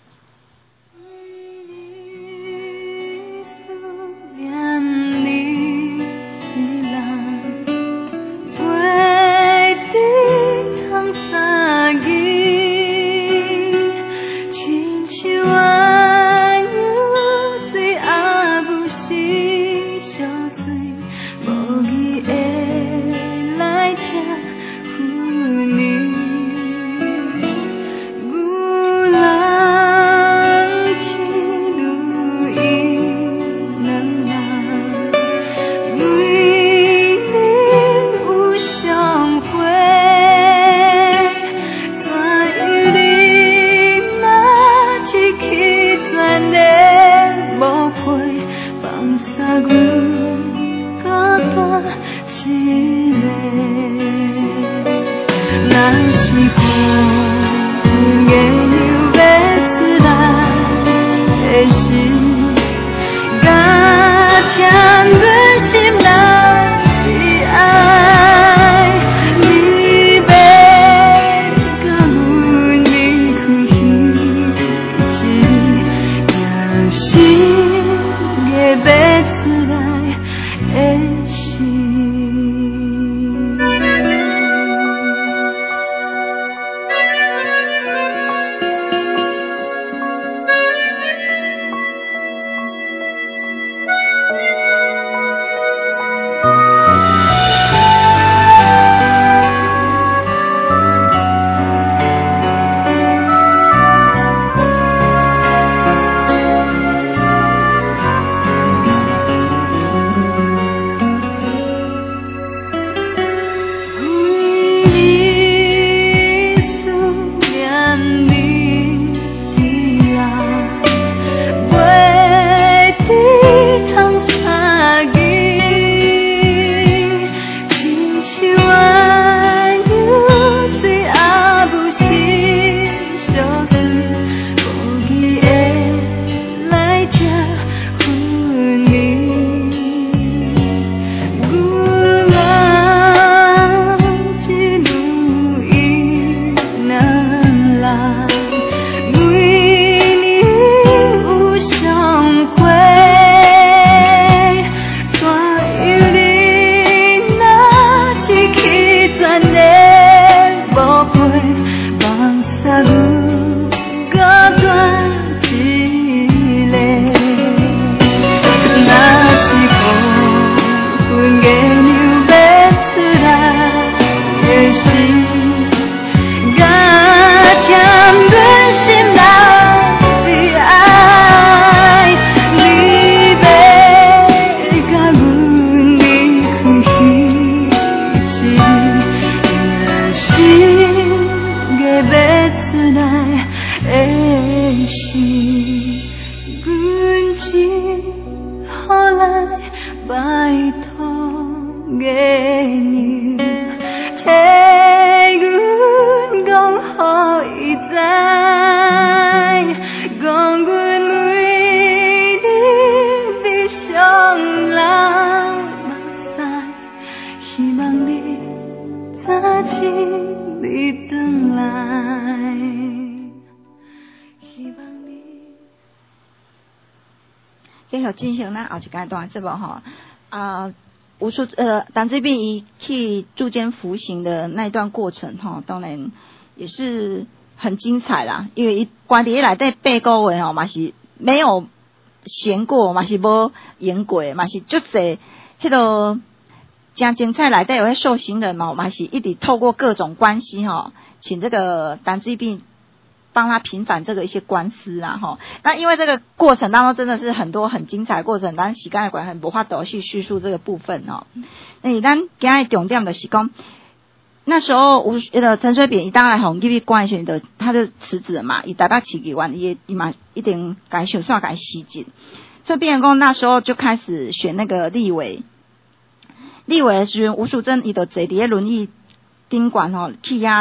继续进行咱后一阶段是不哈啊？吴淑呃，党这边一去驻监服刑的那一段过程哈，当然也是很精彩啦。因为一关伫内底八个月吼，嘛是没有闲过，嘛是无闲过，嘛是足侪迄个真精彩内底有迄受刑人嘛，嘛是一直透过各种关系哈，请这个党这边帮他平反这个一些官司啊哈。那因为这个过程当中真的是很多很精彩的过程，咱时间的关系无法度去叙述这个部分哦。那咱今日重点就是讲，那时候吴呃陈水扁伊当然红入去关的时候，他就辞职了嘛，伊台北市议员伊伊嘛一定该选算该西进，所以变成讲那时候就开始选那个立委，立委的时候吴淑珍伊就坐伫咧轮椅顶管吼，气压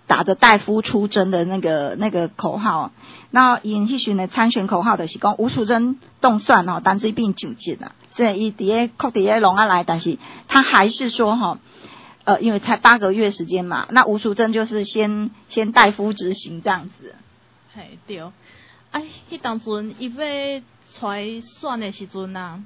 打着代夫出征的那个那个口号。那因迄时呢参选口号就是讲吴淑珍动算吼，单水扁上进啊，所以伊伫咧靠伫咧弄啊来，但是他还是说吼，呃，因为才八个月时间嘛，那吴淑珍就是先先代夫执行这样子。 嘿对，啊，迄当阵伊要出来选的时阵啊，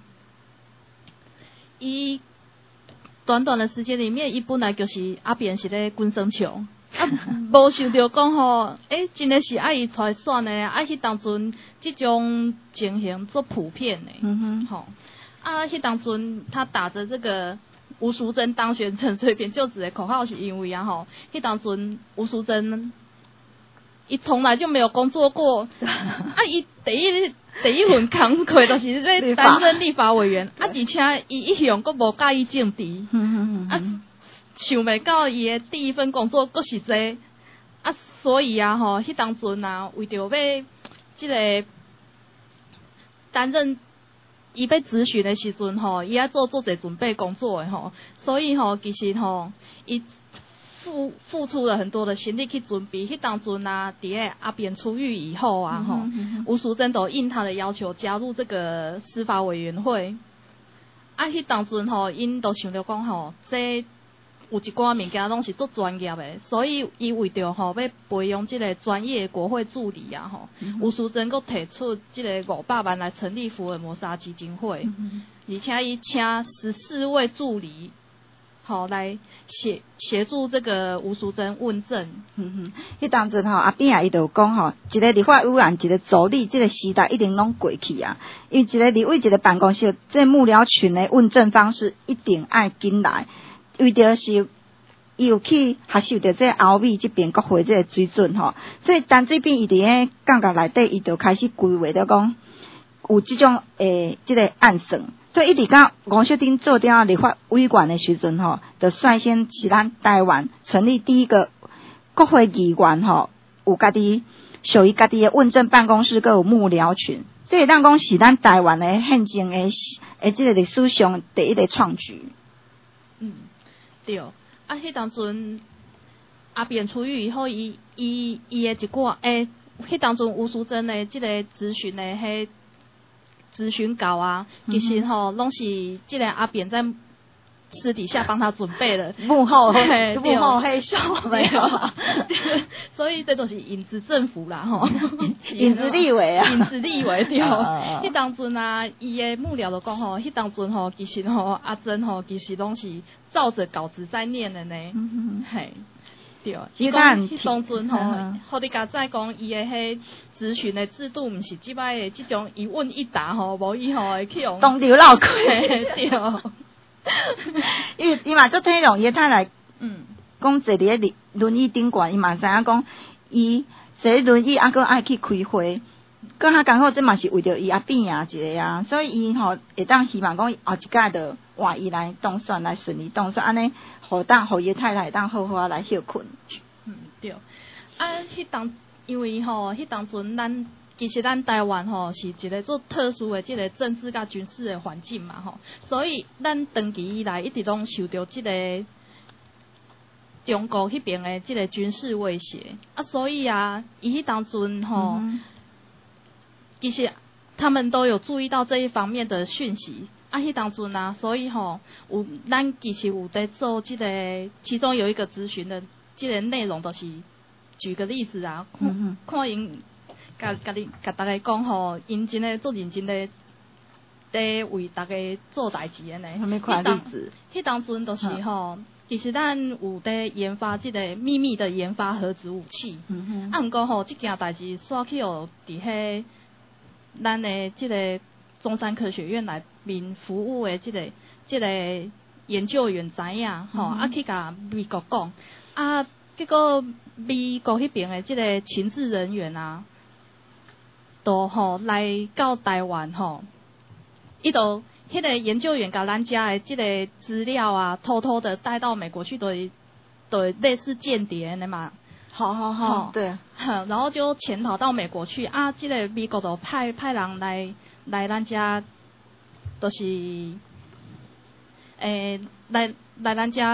伊短短的时间里面，伊本来就是阿扁是咧滚生球。啊，无想到讲吼，诶、欸，真诶是爱伊出来选诶，啊，迄当阵即种情形做普遍诶， 嗯哼， 吼，啊，迄当阵他打着这个吴淑珍当选陈水扁就职的口号，是因为啊吼，迄当阵吴淑珍伊从来就没有工作过，啊，伊第一第一份工作就是咧担任立法委员，啊，而且伊一向佫无介意政治， 嗯嗯嗯， 啊。想袂到伊的第一份工作佫是这啊，所以啊吼，迄当阵啊，为着要即个担任伊要咨询的时阵吼，伊要做做者准备工作的吼，所以吼，其实吼，伊付付出了很多的心力去准备。迄当阵啊，伫咧阿扁出狱以后啊吼， 嗯嗯、 吴淑珍都应他的要求加入这个司法委员会。啊，迄当阵吼，因都想着讲吼，这有一寡物件拢是足专业的，所以伊为着吼要培养即个专业国会助理啊吼， 嗯、 吴淑珍佫提出即个五百万来成立福尔摩沙基金会， 嗯、 而且伊请十四位助理，好来协协助这个吴淑珍问政。 嗯哼，迄当阵吼阿扁啊，伊就讲吼，一个立法委员，一个助理，即、这个时代一定拢过去啊。因为一个立委，一个办公室，即、這個、幕僚群的问政方式一定爱紧来。为着是，伊有去学习着这欧美这边国会这个水准吼，所以单这边伊伫咧感觉内底，伊就开始规划着讲有即种诶，即、這個暗算。所以一直到吴秀珍做掉立法委员的时阵吼，就率先是咱台湾成立第一个国会议员吼，有家己属于家己的问政办公室，佮有幕僚群，这会当讲是咱台湾的宪政的诶，即个历史上第一个创举。 嗯。对，啊，迄当阵阿扁出狱以后，伊伊伊的一寡诶，迄当阵吴淑珍的即个咨询的迄咨询稿啊，其实吼拢是即个阿扁在私底下帮他准备的， 幕后黑幕后黑手没有， 所以这都是影子政府啦吼， 影子立委啊， 影子立委对，迄当阵啊，伊的幕僚就讲吼，迄当阵吼，其实吼阿珍吼，其实拢是照着稿子在念的呢，嗯、嘿，对，伊讲迄当阵吼，互你甲再讲伊的迄咨询的制度，毋是即摆的即种一问一答吼，无伊吼会去用东流绕开， 对。 因为伊嘛做体容，伊太来， 嗯， 讲坐伫咧轮椅顶悬，伊嘛知影讲，伊坐轮椅啊，佮爱去开会，佮较刚好，这嘛是为着伊阿扁啊一个啊，所以伊吼会当希望讲后一届着换伊来当选，来顺利当选，安尼，互当互伊太太当好好啊来休困。 嗯，对。啊，迄当因为吼，迄当阵咱。其实咱台湾吼是一个做特殊的即个政治甲军事的环境嘛吼，所以咱长期以来一直拢受到即个中国迄边的即个军事威胁啊，所以啊，伊迄当阵吼，嗯、其实他们都有注意到这一方面的讯息啊，迄当阵啊，所以吼有咱其实有在做即个，其中有一个咨询的即个内容，就是举个例子啊，嗯、看因。甲甲你甲大家讲吼，因真诶做认真诶，在为大家做代志诶呢。 什么款例子？ 迄当阵就是吼，其实咱有在研发即个秘密的研发核子武器。嗯哼。啊，毋过吼，即件代志煞去有伫迄咱诶即个中山科学院内面服务诶即个即个研究员知影吼，啊去甲美国讲，啊结果美国迄边诶即个情治人员啊。都吼来到台湾吼，伊都迄个研究员甲咱家的即个资料啊，偷偷的带到美国去，都都类似间谍的嘛。 好好好，对。 然后就潜逃到美国去啊，即个美国都派派人来来咱家，都是诶来来咱家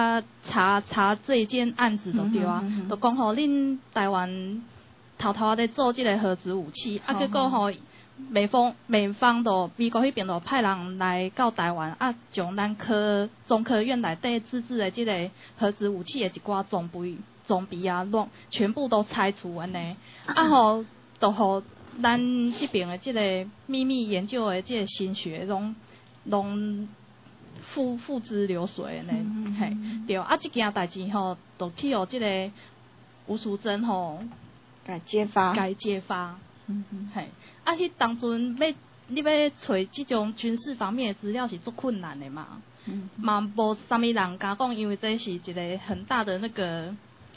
查查这一件案子就对啊， 嗯嗯嗯就讲吼恁台湾偷偷在做这个核子武器，啊结果吼美方美方都美国迄边都派人来到台湾，啊将咱科中科院内底自制的这个核子武器的一寡装备装备啊，拢全部都拆除安尼，啊吼都互咱这边的这个秘密研究的这个心血拢拢付付之流水呢， 嗯嘿、嗯，对，啊，这件代志吼，都去互这个吴淑珍吼该揭发， 该揭发， 嗯嗯， 嘿，啊，迄当阵要你要找这种军事方面的资料是足困难的嘛， 嗯， 嘛无啥物人敢讲，因为这是一个很大的那个。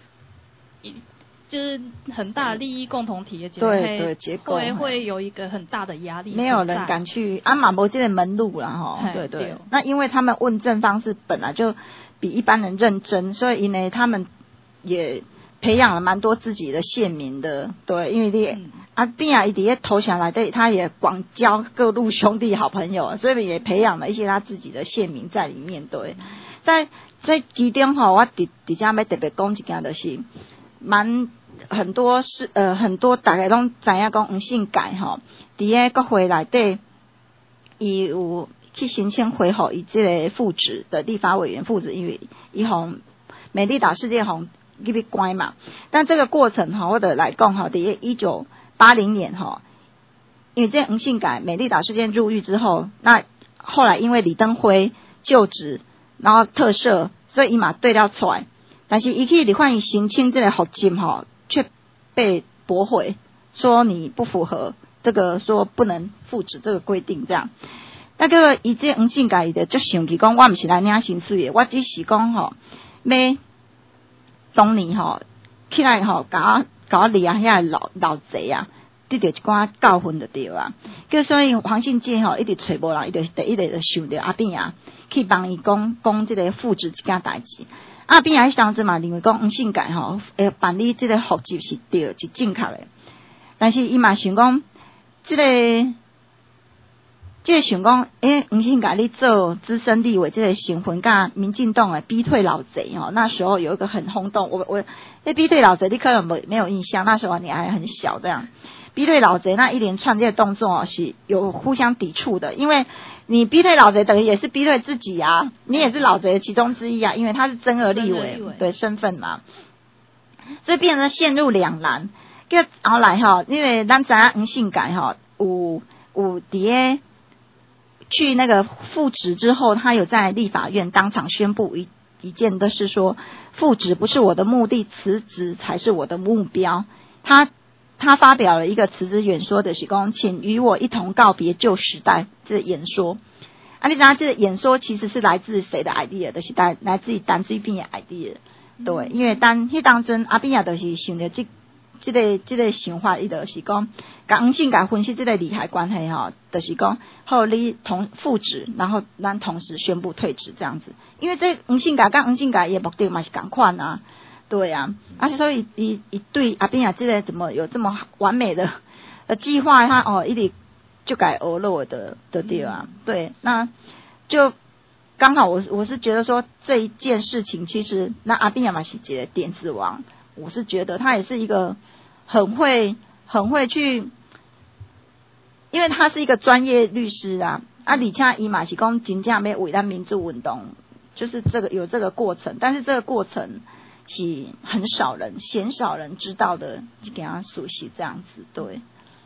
就是很大的利益共同体的结构， 对对结构会会有一个很大的压力， 没有人敢去啊，马博这个门路啦哈，对对。 对那因为他们问政方式本来就比一般人认真，所以呢，他们也培养了蛮多自己的县民的，对，因为你、嗯、啊，边啊，伊底下投降来对，他也广交各路兄弟好朋友，所以也培养了一些他自己的县民在里面，对，在在其中吼，我伫伫遮要特别讲一件就是。蛮很多是呃很多大家拢知影讲黄信介吼，伫个国会内底，伊有去申请回复伊即个副职的立法委员副职，因为伊互美丽岛事件互入去关嘛。但这个过程吼，我得来讲吼，伫个一九八零年吼，因为这黄信介美丽岛事件入狱之后，那后来因为李登辉就职，然后特赦，所以伊嘛对了出来。但是一去立法院申请这个复职吼，却被驳回，说你不符合这个说不能复职这个规定这样。那个伊这黄信介伊就足生气，讲我毋是来领薪水的，我只是讲吼要当年吼起来吼甲甲我掠遐老老贼啊，得到一寡教训就对啊。叫所以黄信介吼一直找无人，伊就第一个就想着阿扁啊，去帮伊讲讲这个复职这件代志。阿扁也是当时嘛认为讲黄信介吼，诶办理这个复职是对是正确的，但是伊嘛想讲，这个这个想讲，诶黄信介你做资深立委，这个身份甲民进党的逼退老贼吼，那时候有一个很轰动，我我那逼退老贼你可能没没有印象，那时候你还很小这样。逼退老贼那一连串这些动作是有互相抵触的，因为你逼退老贼等于也是逼退自己啊，你也是老贼的其中之一啊，因为他是真额立委的身份嘛，所以变成陷入两难。个后来哈，因为咱知影黄信介哈有有伫个去那个复职之后，他有在立法院当场宣布一一件的是说，复职不是我的目的，辞职才是我的目标。他他发表了一个辞职演说的是讲，请与我一同告别旧时代这个演说。啊，你知道这个演说其实是来自谁的 idea， 就是来来自于陈水扁的 idea。对，因为当迄当阵阿扁也就是想着这这个这个想法，伊就是讲，甲黄信介分析这个利害关系吼，就是讲，好你同复职，然后咱同时宣布退职这样子。因为这黄信介跟黄信介也目的嘛是同款啊。对啊，而且所以一一对阿扁啊，这个怎么有这么完美的呃计划？他哦，一直就改欧落的的对啊，对，那就刚好我我是觉得说这一件事情，其实那阿扁嘛是一个点子王，我是觉得他也是一个很会很会去，因为他是一个专业律师啊，啊，而且伊嘛是讲真正要为咱民主运动，就是这个有这个过程，但是这个过程。是很少人、鲜少人知道的，就给他熟悉这样子，对。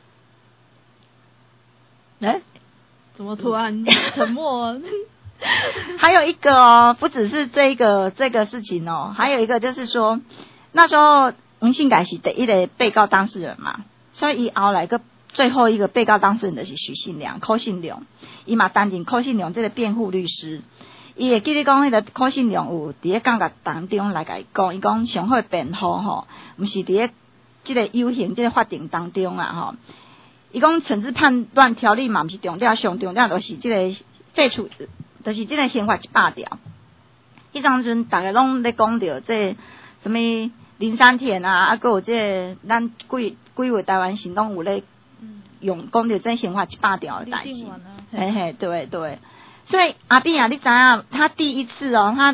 哎、欸， 怎么突然沉默？ 还有一个哦，不只是这个这个事情哦，还有一个就是说，那时候黄信介是第一个被告当事人嘛，所以伊后来个最后一个被告当事人就是许信良、柯信良，伊嘛担任柯信良这个辩护律师。伊会记得讲，迄个柯信良有伫咧讲甲当中来甲伊讲，伊讲上好辩护吼，毋是伫咧即个有形即个法庭当中啊吼。伊讲惩治判断条例嘛，毋是重点，上重点就是即个废除，就是即个宪法一百条。迄当阵大家拢咧讲着即什么林山田啊，啊，还有即个咱几几位台湾行动有咧用讲着即宪法一百条的代志。嘿嘿，对对。所以阿扁啊，你知影他第一次哦，他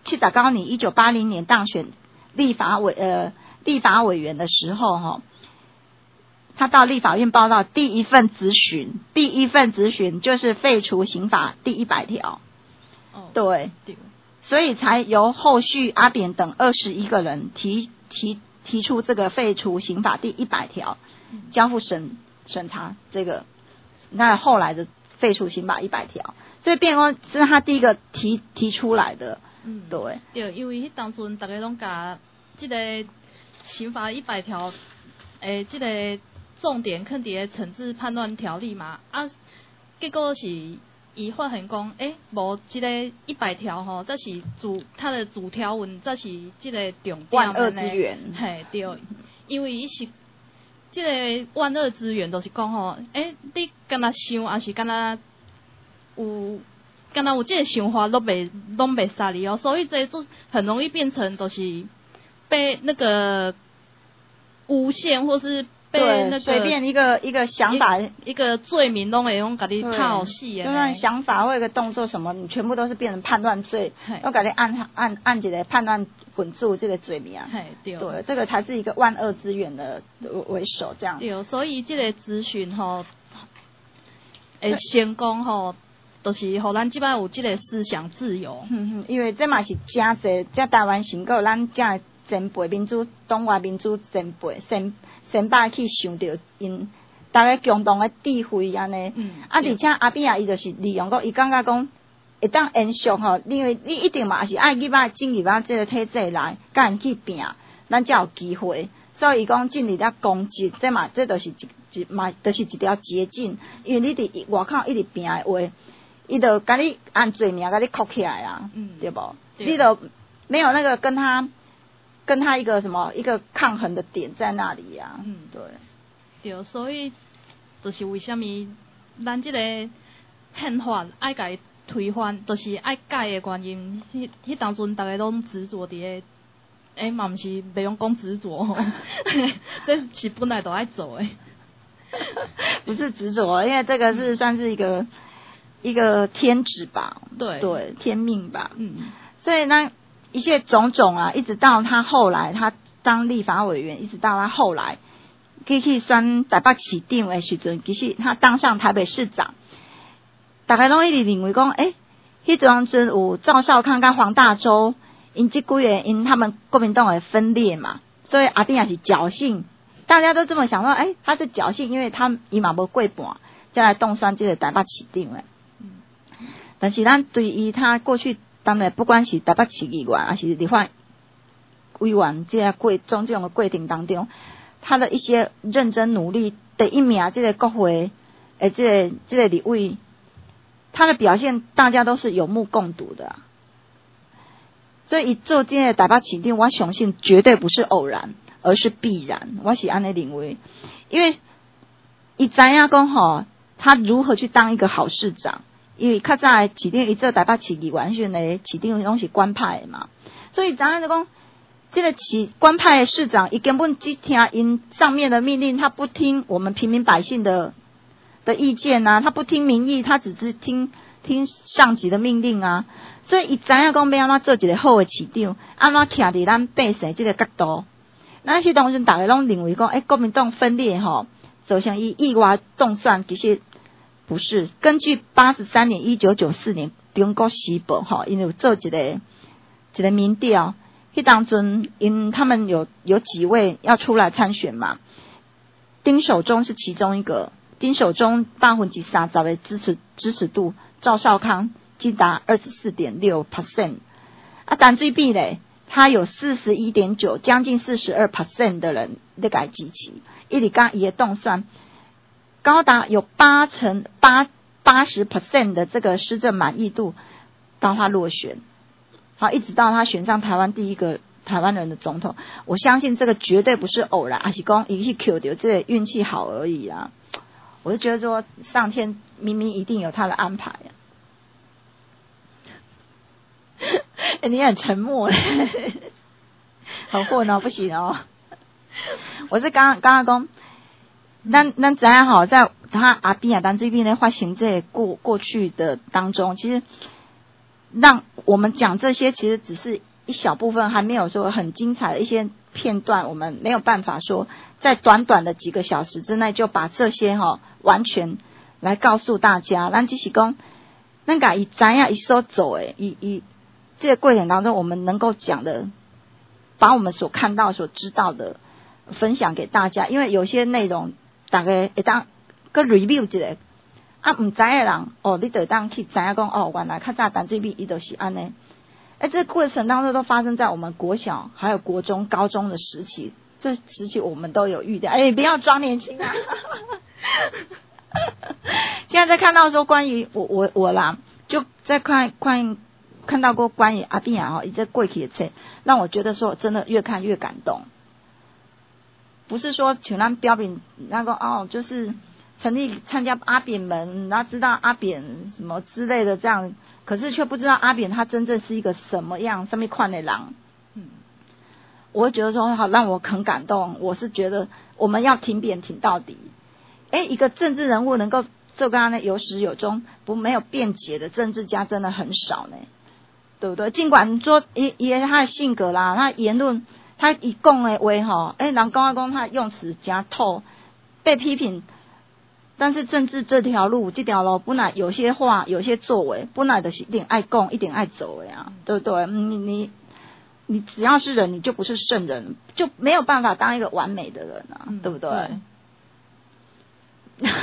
七十九年一九八零年当选立法委呃立法委员的时候哈，他到立法院报道第一份质询，第一份质询就是废除刑法第一百条。 哦， 对， 对， 所以才由后续阿扁等二十一个人提提提出这个废除刑法第一百条，交付审审查这个，那后来的废除刑法一百条，所以变成是他第一个提提出来的。 嗯， 对， 对，因为迄当阵大家拢甲即个刑法一百条，诶，即个重点放伫个惩治叛乱条例嘛，啊，结果是伊发现讲，诶，无即个一百条吼，这是主它的主条文，这是即个重点万恶之源， 嘿，对，因为伊是即个万恶之源，就是讲吼，诶，你敢若想，还是敢若有。敢若有这个想法都袂拢袂杀你哦，所以这就很容易变成就是被那个诬陷，或是被那个随便一个一个想法一, 一个罪名拢会用甲你套死的， 就算想法或一个动作什么，你全部都是变成叛乱罪，要甲你按按按一个叛乱滚住这个罪名啊。 对， 对，这个才是一个万恶之源的为首这样。 对，所以这个咨询吼，会成功吼。就是互咱即摆有即个思想自由， 嗯嗯，因为这嘛是真侪，这台湾成果，咱这前辈民主、中华民主前辈先先辈去想到因大家共同的智慧安尼， 嗯， 啊，而且阿扁啊，伊就是利用讲，伊感觉讲会当延续吼，因为你一定嘛是爱入啊进入啊这个体制来，甲因去拼，咱才有机会。所以伊讲进入了攻击，这嘛这就是一一嘛，就是一条捷径，因为你伫外口一直拼的话。伊就甲你按罪名甲你扣起来啊， 嗯， 对不？你就没有那个跟他跟他一个什么一个抗衡的点在那里啊， 嗯， 对， 对，所以就是为什么咱这个宪法爱改推翻，就是爱改的原因。迄迄当阵大家拢执着伫个，诶，嘛毋是袂用讲执着，这是本来都爱做的， 不是执着，因为这个是算是一个。嗯一个天职吧， 对对，天命吧， 嗯， 所以呢，一切种种啊，一直到他后来，他当立法委员，一直到他后来，去去选台北市长的时阵，其实他当上台北市长，大家拢一直认为讲，诶，迄阵阵有赵少康跟黄大洲，因这几个因他们国民党的分裂嘛，所以阿扁也是侥幸，大家都这么想说，诶，他是侥幸，因为他伊嘛无过半，才来动选这个台北市长诶。但是咱对于他过去当然不管是台北市议员还是立法委员这个过种种的过程当中，他的一些认真努力，第一名这个国会诶这个这个立委，他的表现大家都是有目共睹的、啊。所以做这个台北市长，我相信绝对不是偶然，而是必然。我是安尼认为，因为伊知影讲吼，他如何去当一个好市长。因为较早的市长伊做台北市议员时阵咧，市长拢是官派的嘛，所以咱就讲，这个市官派的市长，伊根本只听因上面的命令，他不听我们平民百姓的的意见啊，他不听民意，他只是听听上级的命令啊，所以伊知影讲要安怎做一个好的市长，安怎徛伫咱百姓这个角度，那迄当时大家拢认为讲，诶、欸，国民党分裂吼，就像伊意外动算，其实。不是，根据八十三年一九九四年中国时报哈，因为有做一个一个民调，迄当阵因他们有有几位要出来参选嘛，丁守中是其中一个，丁守中百分之三十的支持支持度，赵少康竟达二十四点六 percent， 啊，陈水扁嘞，他有四十一点九，将近四十二 percent 的人在改支持，伊里刚也动算。高达有八成八八十 percent 的这个施政满意度，到他落选，好，一直到他选上台湾第一个台湾人的总统，我相信这个绝对不是偶然，而是讲一去 Q 掉这个运气好而已啊！我就觉得说，上天明明一定有他的安排啊！欸、你很沉默嘞，好混哦，不行哦！我是刚刚刚讲。咱咱知影吼，在他阿扁啊、陈水扁咧发行这过过去的当中，其实让我们讲这些，其实只是一小部分，还没有说很精彩的一些片段，我们没有办法说在短短的几个小时之内就把这些哈、哦、完全来告诉大家。咱只是讲，咱甲伊知影伊所做的，伊伊这个过程当中，我们能够讲的，把我们所看到、所知道的分享给大家。因为有些内容，大家会当个 review 一下，啊，唔知的人哦，你得当去知影讲哦，原来较早淡水米伊就是安尼。哎，这个过程当中都发生在我们国小、还有国中、高中的时期，这时期我们都有遇到。哎，不要装年轻啊！现在在看到说关于我我我啦，就在看看看到过关于阿扁啊，一直过去的册，让我觉得说真的越看越感动。不是说像咱标炳那个哦，就是成立参加阿扁门，然后知道阿扁什么之类的这样。可是却不知道阿扁他真正是一个什么样、什么款的人。嗯，我会觉得说好让我很感动。我是觉得我们要挺扁挺到底。哎，一个政治人物能够做刚刚呢有始有终、不没有辩解的政治家真的很少呢，对不对？尽管说也也他的性格啦，他言论他一讲的话吼，哎，人讲啊讲他用词加透，被批评。但是政治这条路，这条路本来有些话、有些作为，本来就是一定爱讲、一定爱走的呀，对不对？你你你只要是人，你就不是圣人，就没有办法当一个完美的人啊，嗯、对不对？对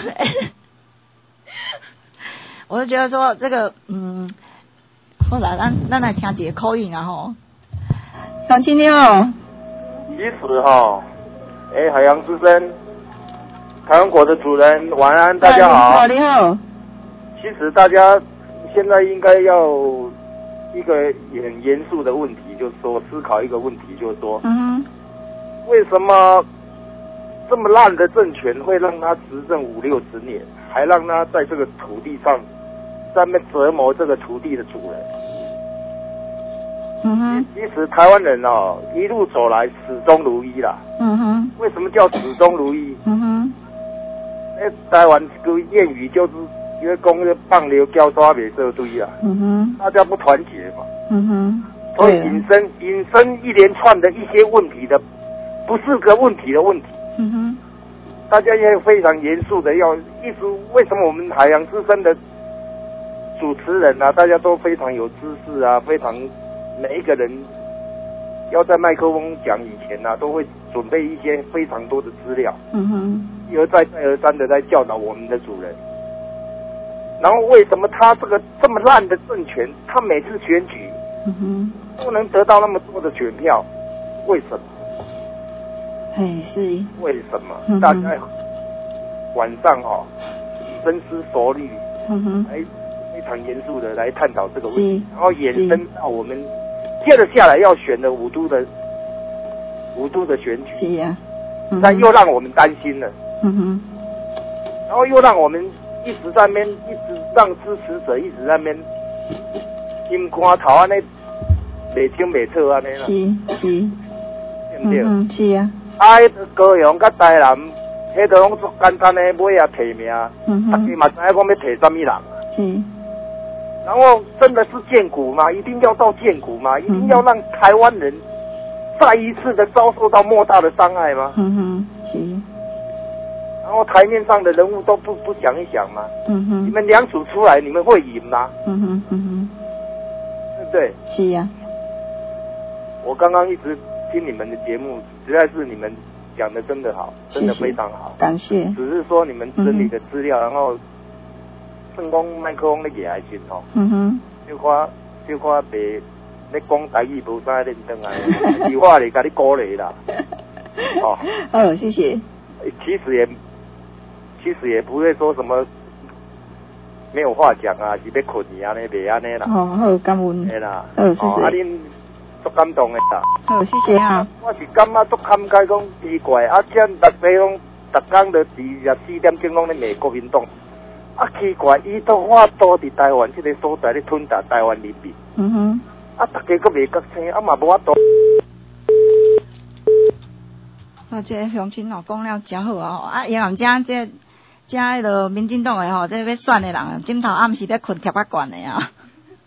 我就觉得说这个，嗯，后来咱咱来听几个口音啊吼，小青你好， 其实哈，哎，海洋之声。台湾国的主人，晚安，大家好。 你好，你好。 其实大家现在应该要一个很严肃的问题，就是说思考一个问题，就是说，嗯，为什么这么烂的政权会让他执政五六十年，还让他在这个土地上在那折磨这个土地的主人？嗯哼。其实台湾人哦，一路走来始终如一啦。嗯哼。为什么叫始终如一？嗯哼。那台湾一句谚语就是，因为讲那放牛叫抓袂做堆啊，嗯哼，大家不团结嘛，嗯哼，所以引申引申一连串的一些问题的，不是个问题的问题，嗯哼，大家也非常严肃的要一直为什么我们海洋之声的主持人啊，大家都非常有知识啊，非常每一个人要在麦克风讲以前啊，都会准备一些非常多的资料，嗯哼。一而再再而三的在教导我们的主人，然后为什么他这个这么烂的政权，他每次选举，嗯哼，都能得到那么多的选票？为什么？ 哎，是。 为什么？嗯、大家晚上哦，深思熟虑，嗯哼，来非常严肃的来探讨这个问题，然后衍生到我们接着下来要选的五都的五都的选举，是呀、啊，嗯、但又让我们担心了。嗯哼，然后又让我们一直在那边，一直让支持者一直在那边心肝头安尼袂清袂楚安尼啦。是是，对不对？嗯，是啊。啊，迄个高雄甲台南，迄个拢足简单的买啊提名，嗯哼，大家嘛知影讲要提什么人。是。然后真的是建股吗？一定要到建股吗？一定要让台湾人再一次的遭受到莫大的伤害吗？嗯哼，是。然后台面上的人物都不不想一想吗？嗯哼，你们两组出来，你们会赢吗？嗯哼嗯哼，对不对？是呀、啊。我刚刚一直听你们的节目，实在是你们讲的真的好，真的非常好，感谢。只是说你们整理的资料，嗯、然后算讲麦克风咧举来先吼，嗯哼，小可小可袂咧讲台语无啥认真啊，是我嚟甲你鼓励啦。哦，哦，谢谢。其实也。其实也不会说什么没有话讲啊，是要困你安尼，袂安尼啦。哦，好，感恩。对啦，好，谢谢。哦，啊，恁足感动的啦。好，谢谢啊。我是感觉足感慨，讲奇怪，啊，这逐家拢逐工都二十四点钟拢咧骂国民党，啊，奇怪，伊都法度伫台湾这个所在咧吞达台湾人民。嗯哼。啊，大家佫袂觉清，啊嘛无法度。啊，这乡亲哦讲了真好啊！啊，因为遮这。遮迄个民进党的吼，这要选的人，枕头暗时咧困，贴较悬的啊。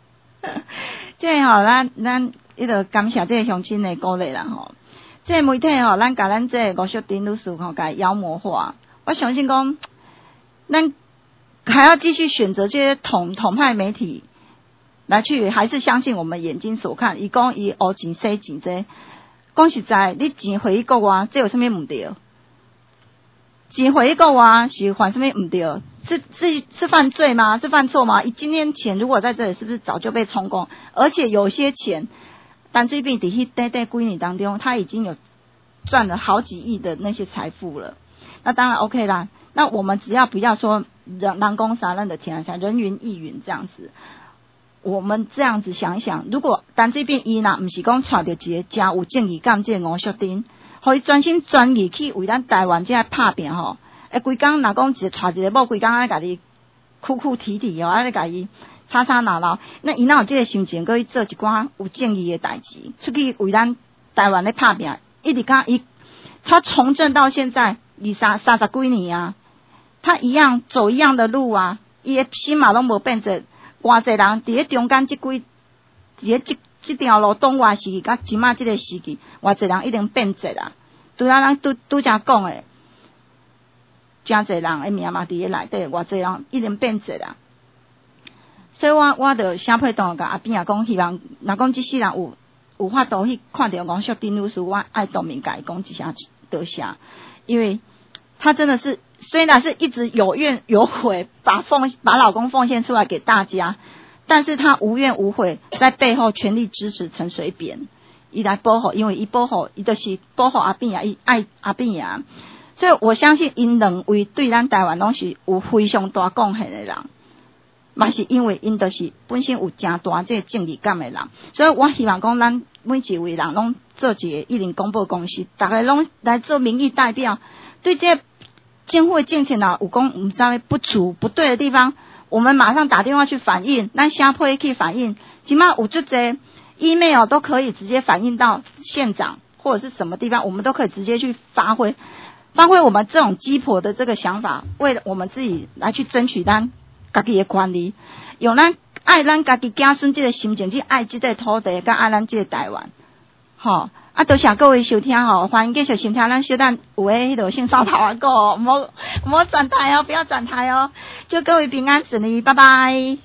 即个吼，咱咱迄个感谢这个乡亲的鼓励啦吼。这个媒体吼，咱甲咱这个吴淑珍律师吼，甲妖魔化。我相信讲，咱还要继续选择这些统统派媒体来去，还是相信我们眼睛所看。伊讲伊黑钱洗钱这，讲实在，你钱回去国外，这有什么唔对？钱回去国外是犯什么唔对？是是是犯罪吗？是犯错吗？以今天钱如果在这里，是不是早就被充公？而且有些钱，但这边底下呆呆闺女当中，他已经有赚了好几亿的那些财富了。那当然 OK 啦。那我们只要不要说人人工杀人的天下人云亦云这样子，我们这样子想一想，如果但这边伊呐，不是讲找到一个真有正义感这个吴淑珍，可以专心专意去为咱台湾这来拍拼吼。诶，规工若讲一个带一个某，规工爱家己哭哭啼啼哦，爱家己吵吵闹闹，那伊哪有这个心情，可以做一寡有正义的代志，出去为咱台湾咧拍拼，一直讲伊他从政到现在二三三十几年啊，他一样走一样的路啊，伊的心嘛拢无变质。偌济人伫咧中间即几伫咧即即条路东外时期，甲即马即个时期，偌济人已经变质啊。拄啊，咱拄拄则讲诶。真侪人诶命嘛伫咧内底，偌侪人已经变质啦。所以我我着写批档甲阿扁啊讲，希望若讲即世人有有法度去看到吴淑珍律师，我爱当面甲伊讲一声多谢，因为他真的是虽然是一直有怨有悔，把奉把老公奉献出来给大家，但是他无怨无悔，在背后全力支持陈水扁，伊来保护，因为伊保护，伊就是保护阿扁啊，伊爱阿扁啊。所以我相信因两位对咱台湾拢是有非常大贡献的人，嘛是因为因就是本身有真大这个正义感的人，所以我希望讲咱每一位人拢做一个一零公报公司，大家拢来做民意代表，对这政府的政策啊有讲唔知不足不对的地方，我们马上打电话去反映，咱写批去反映，起码有这些 email 都可以直接反映到县长或者是什么地方，我们都可以直接去发挥。发挥我们这种鸡婆的这个想法，为了我们自己来去争取咱家己的权利，用咱爱咱家己子孙这个心情去爱这个土地，跟爱咱这个台湾。好、哦，啊，多谢各位收听吼，欢迎继续收听咱小等有诶迄个性骚扰个，唔好唔好转台哦，不要转台哦，祝各位平安顺利，拜拜。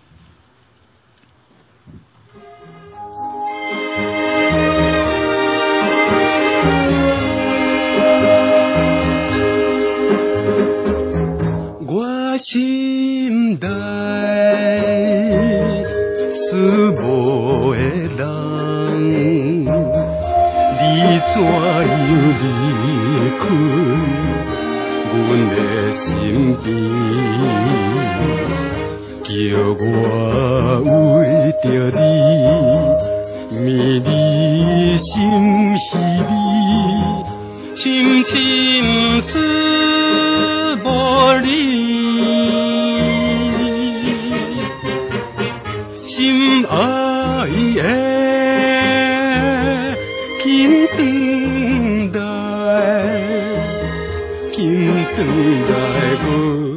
心内思无的人，你怎样离开阮的身边？叫我为着你，迷离心是你，深深思无离。心爱的，紧等待，紧等待无。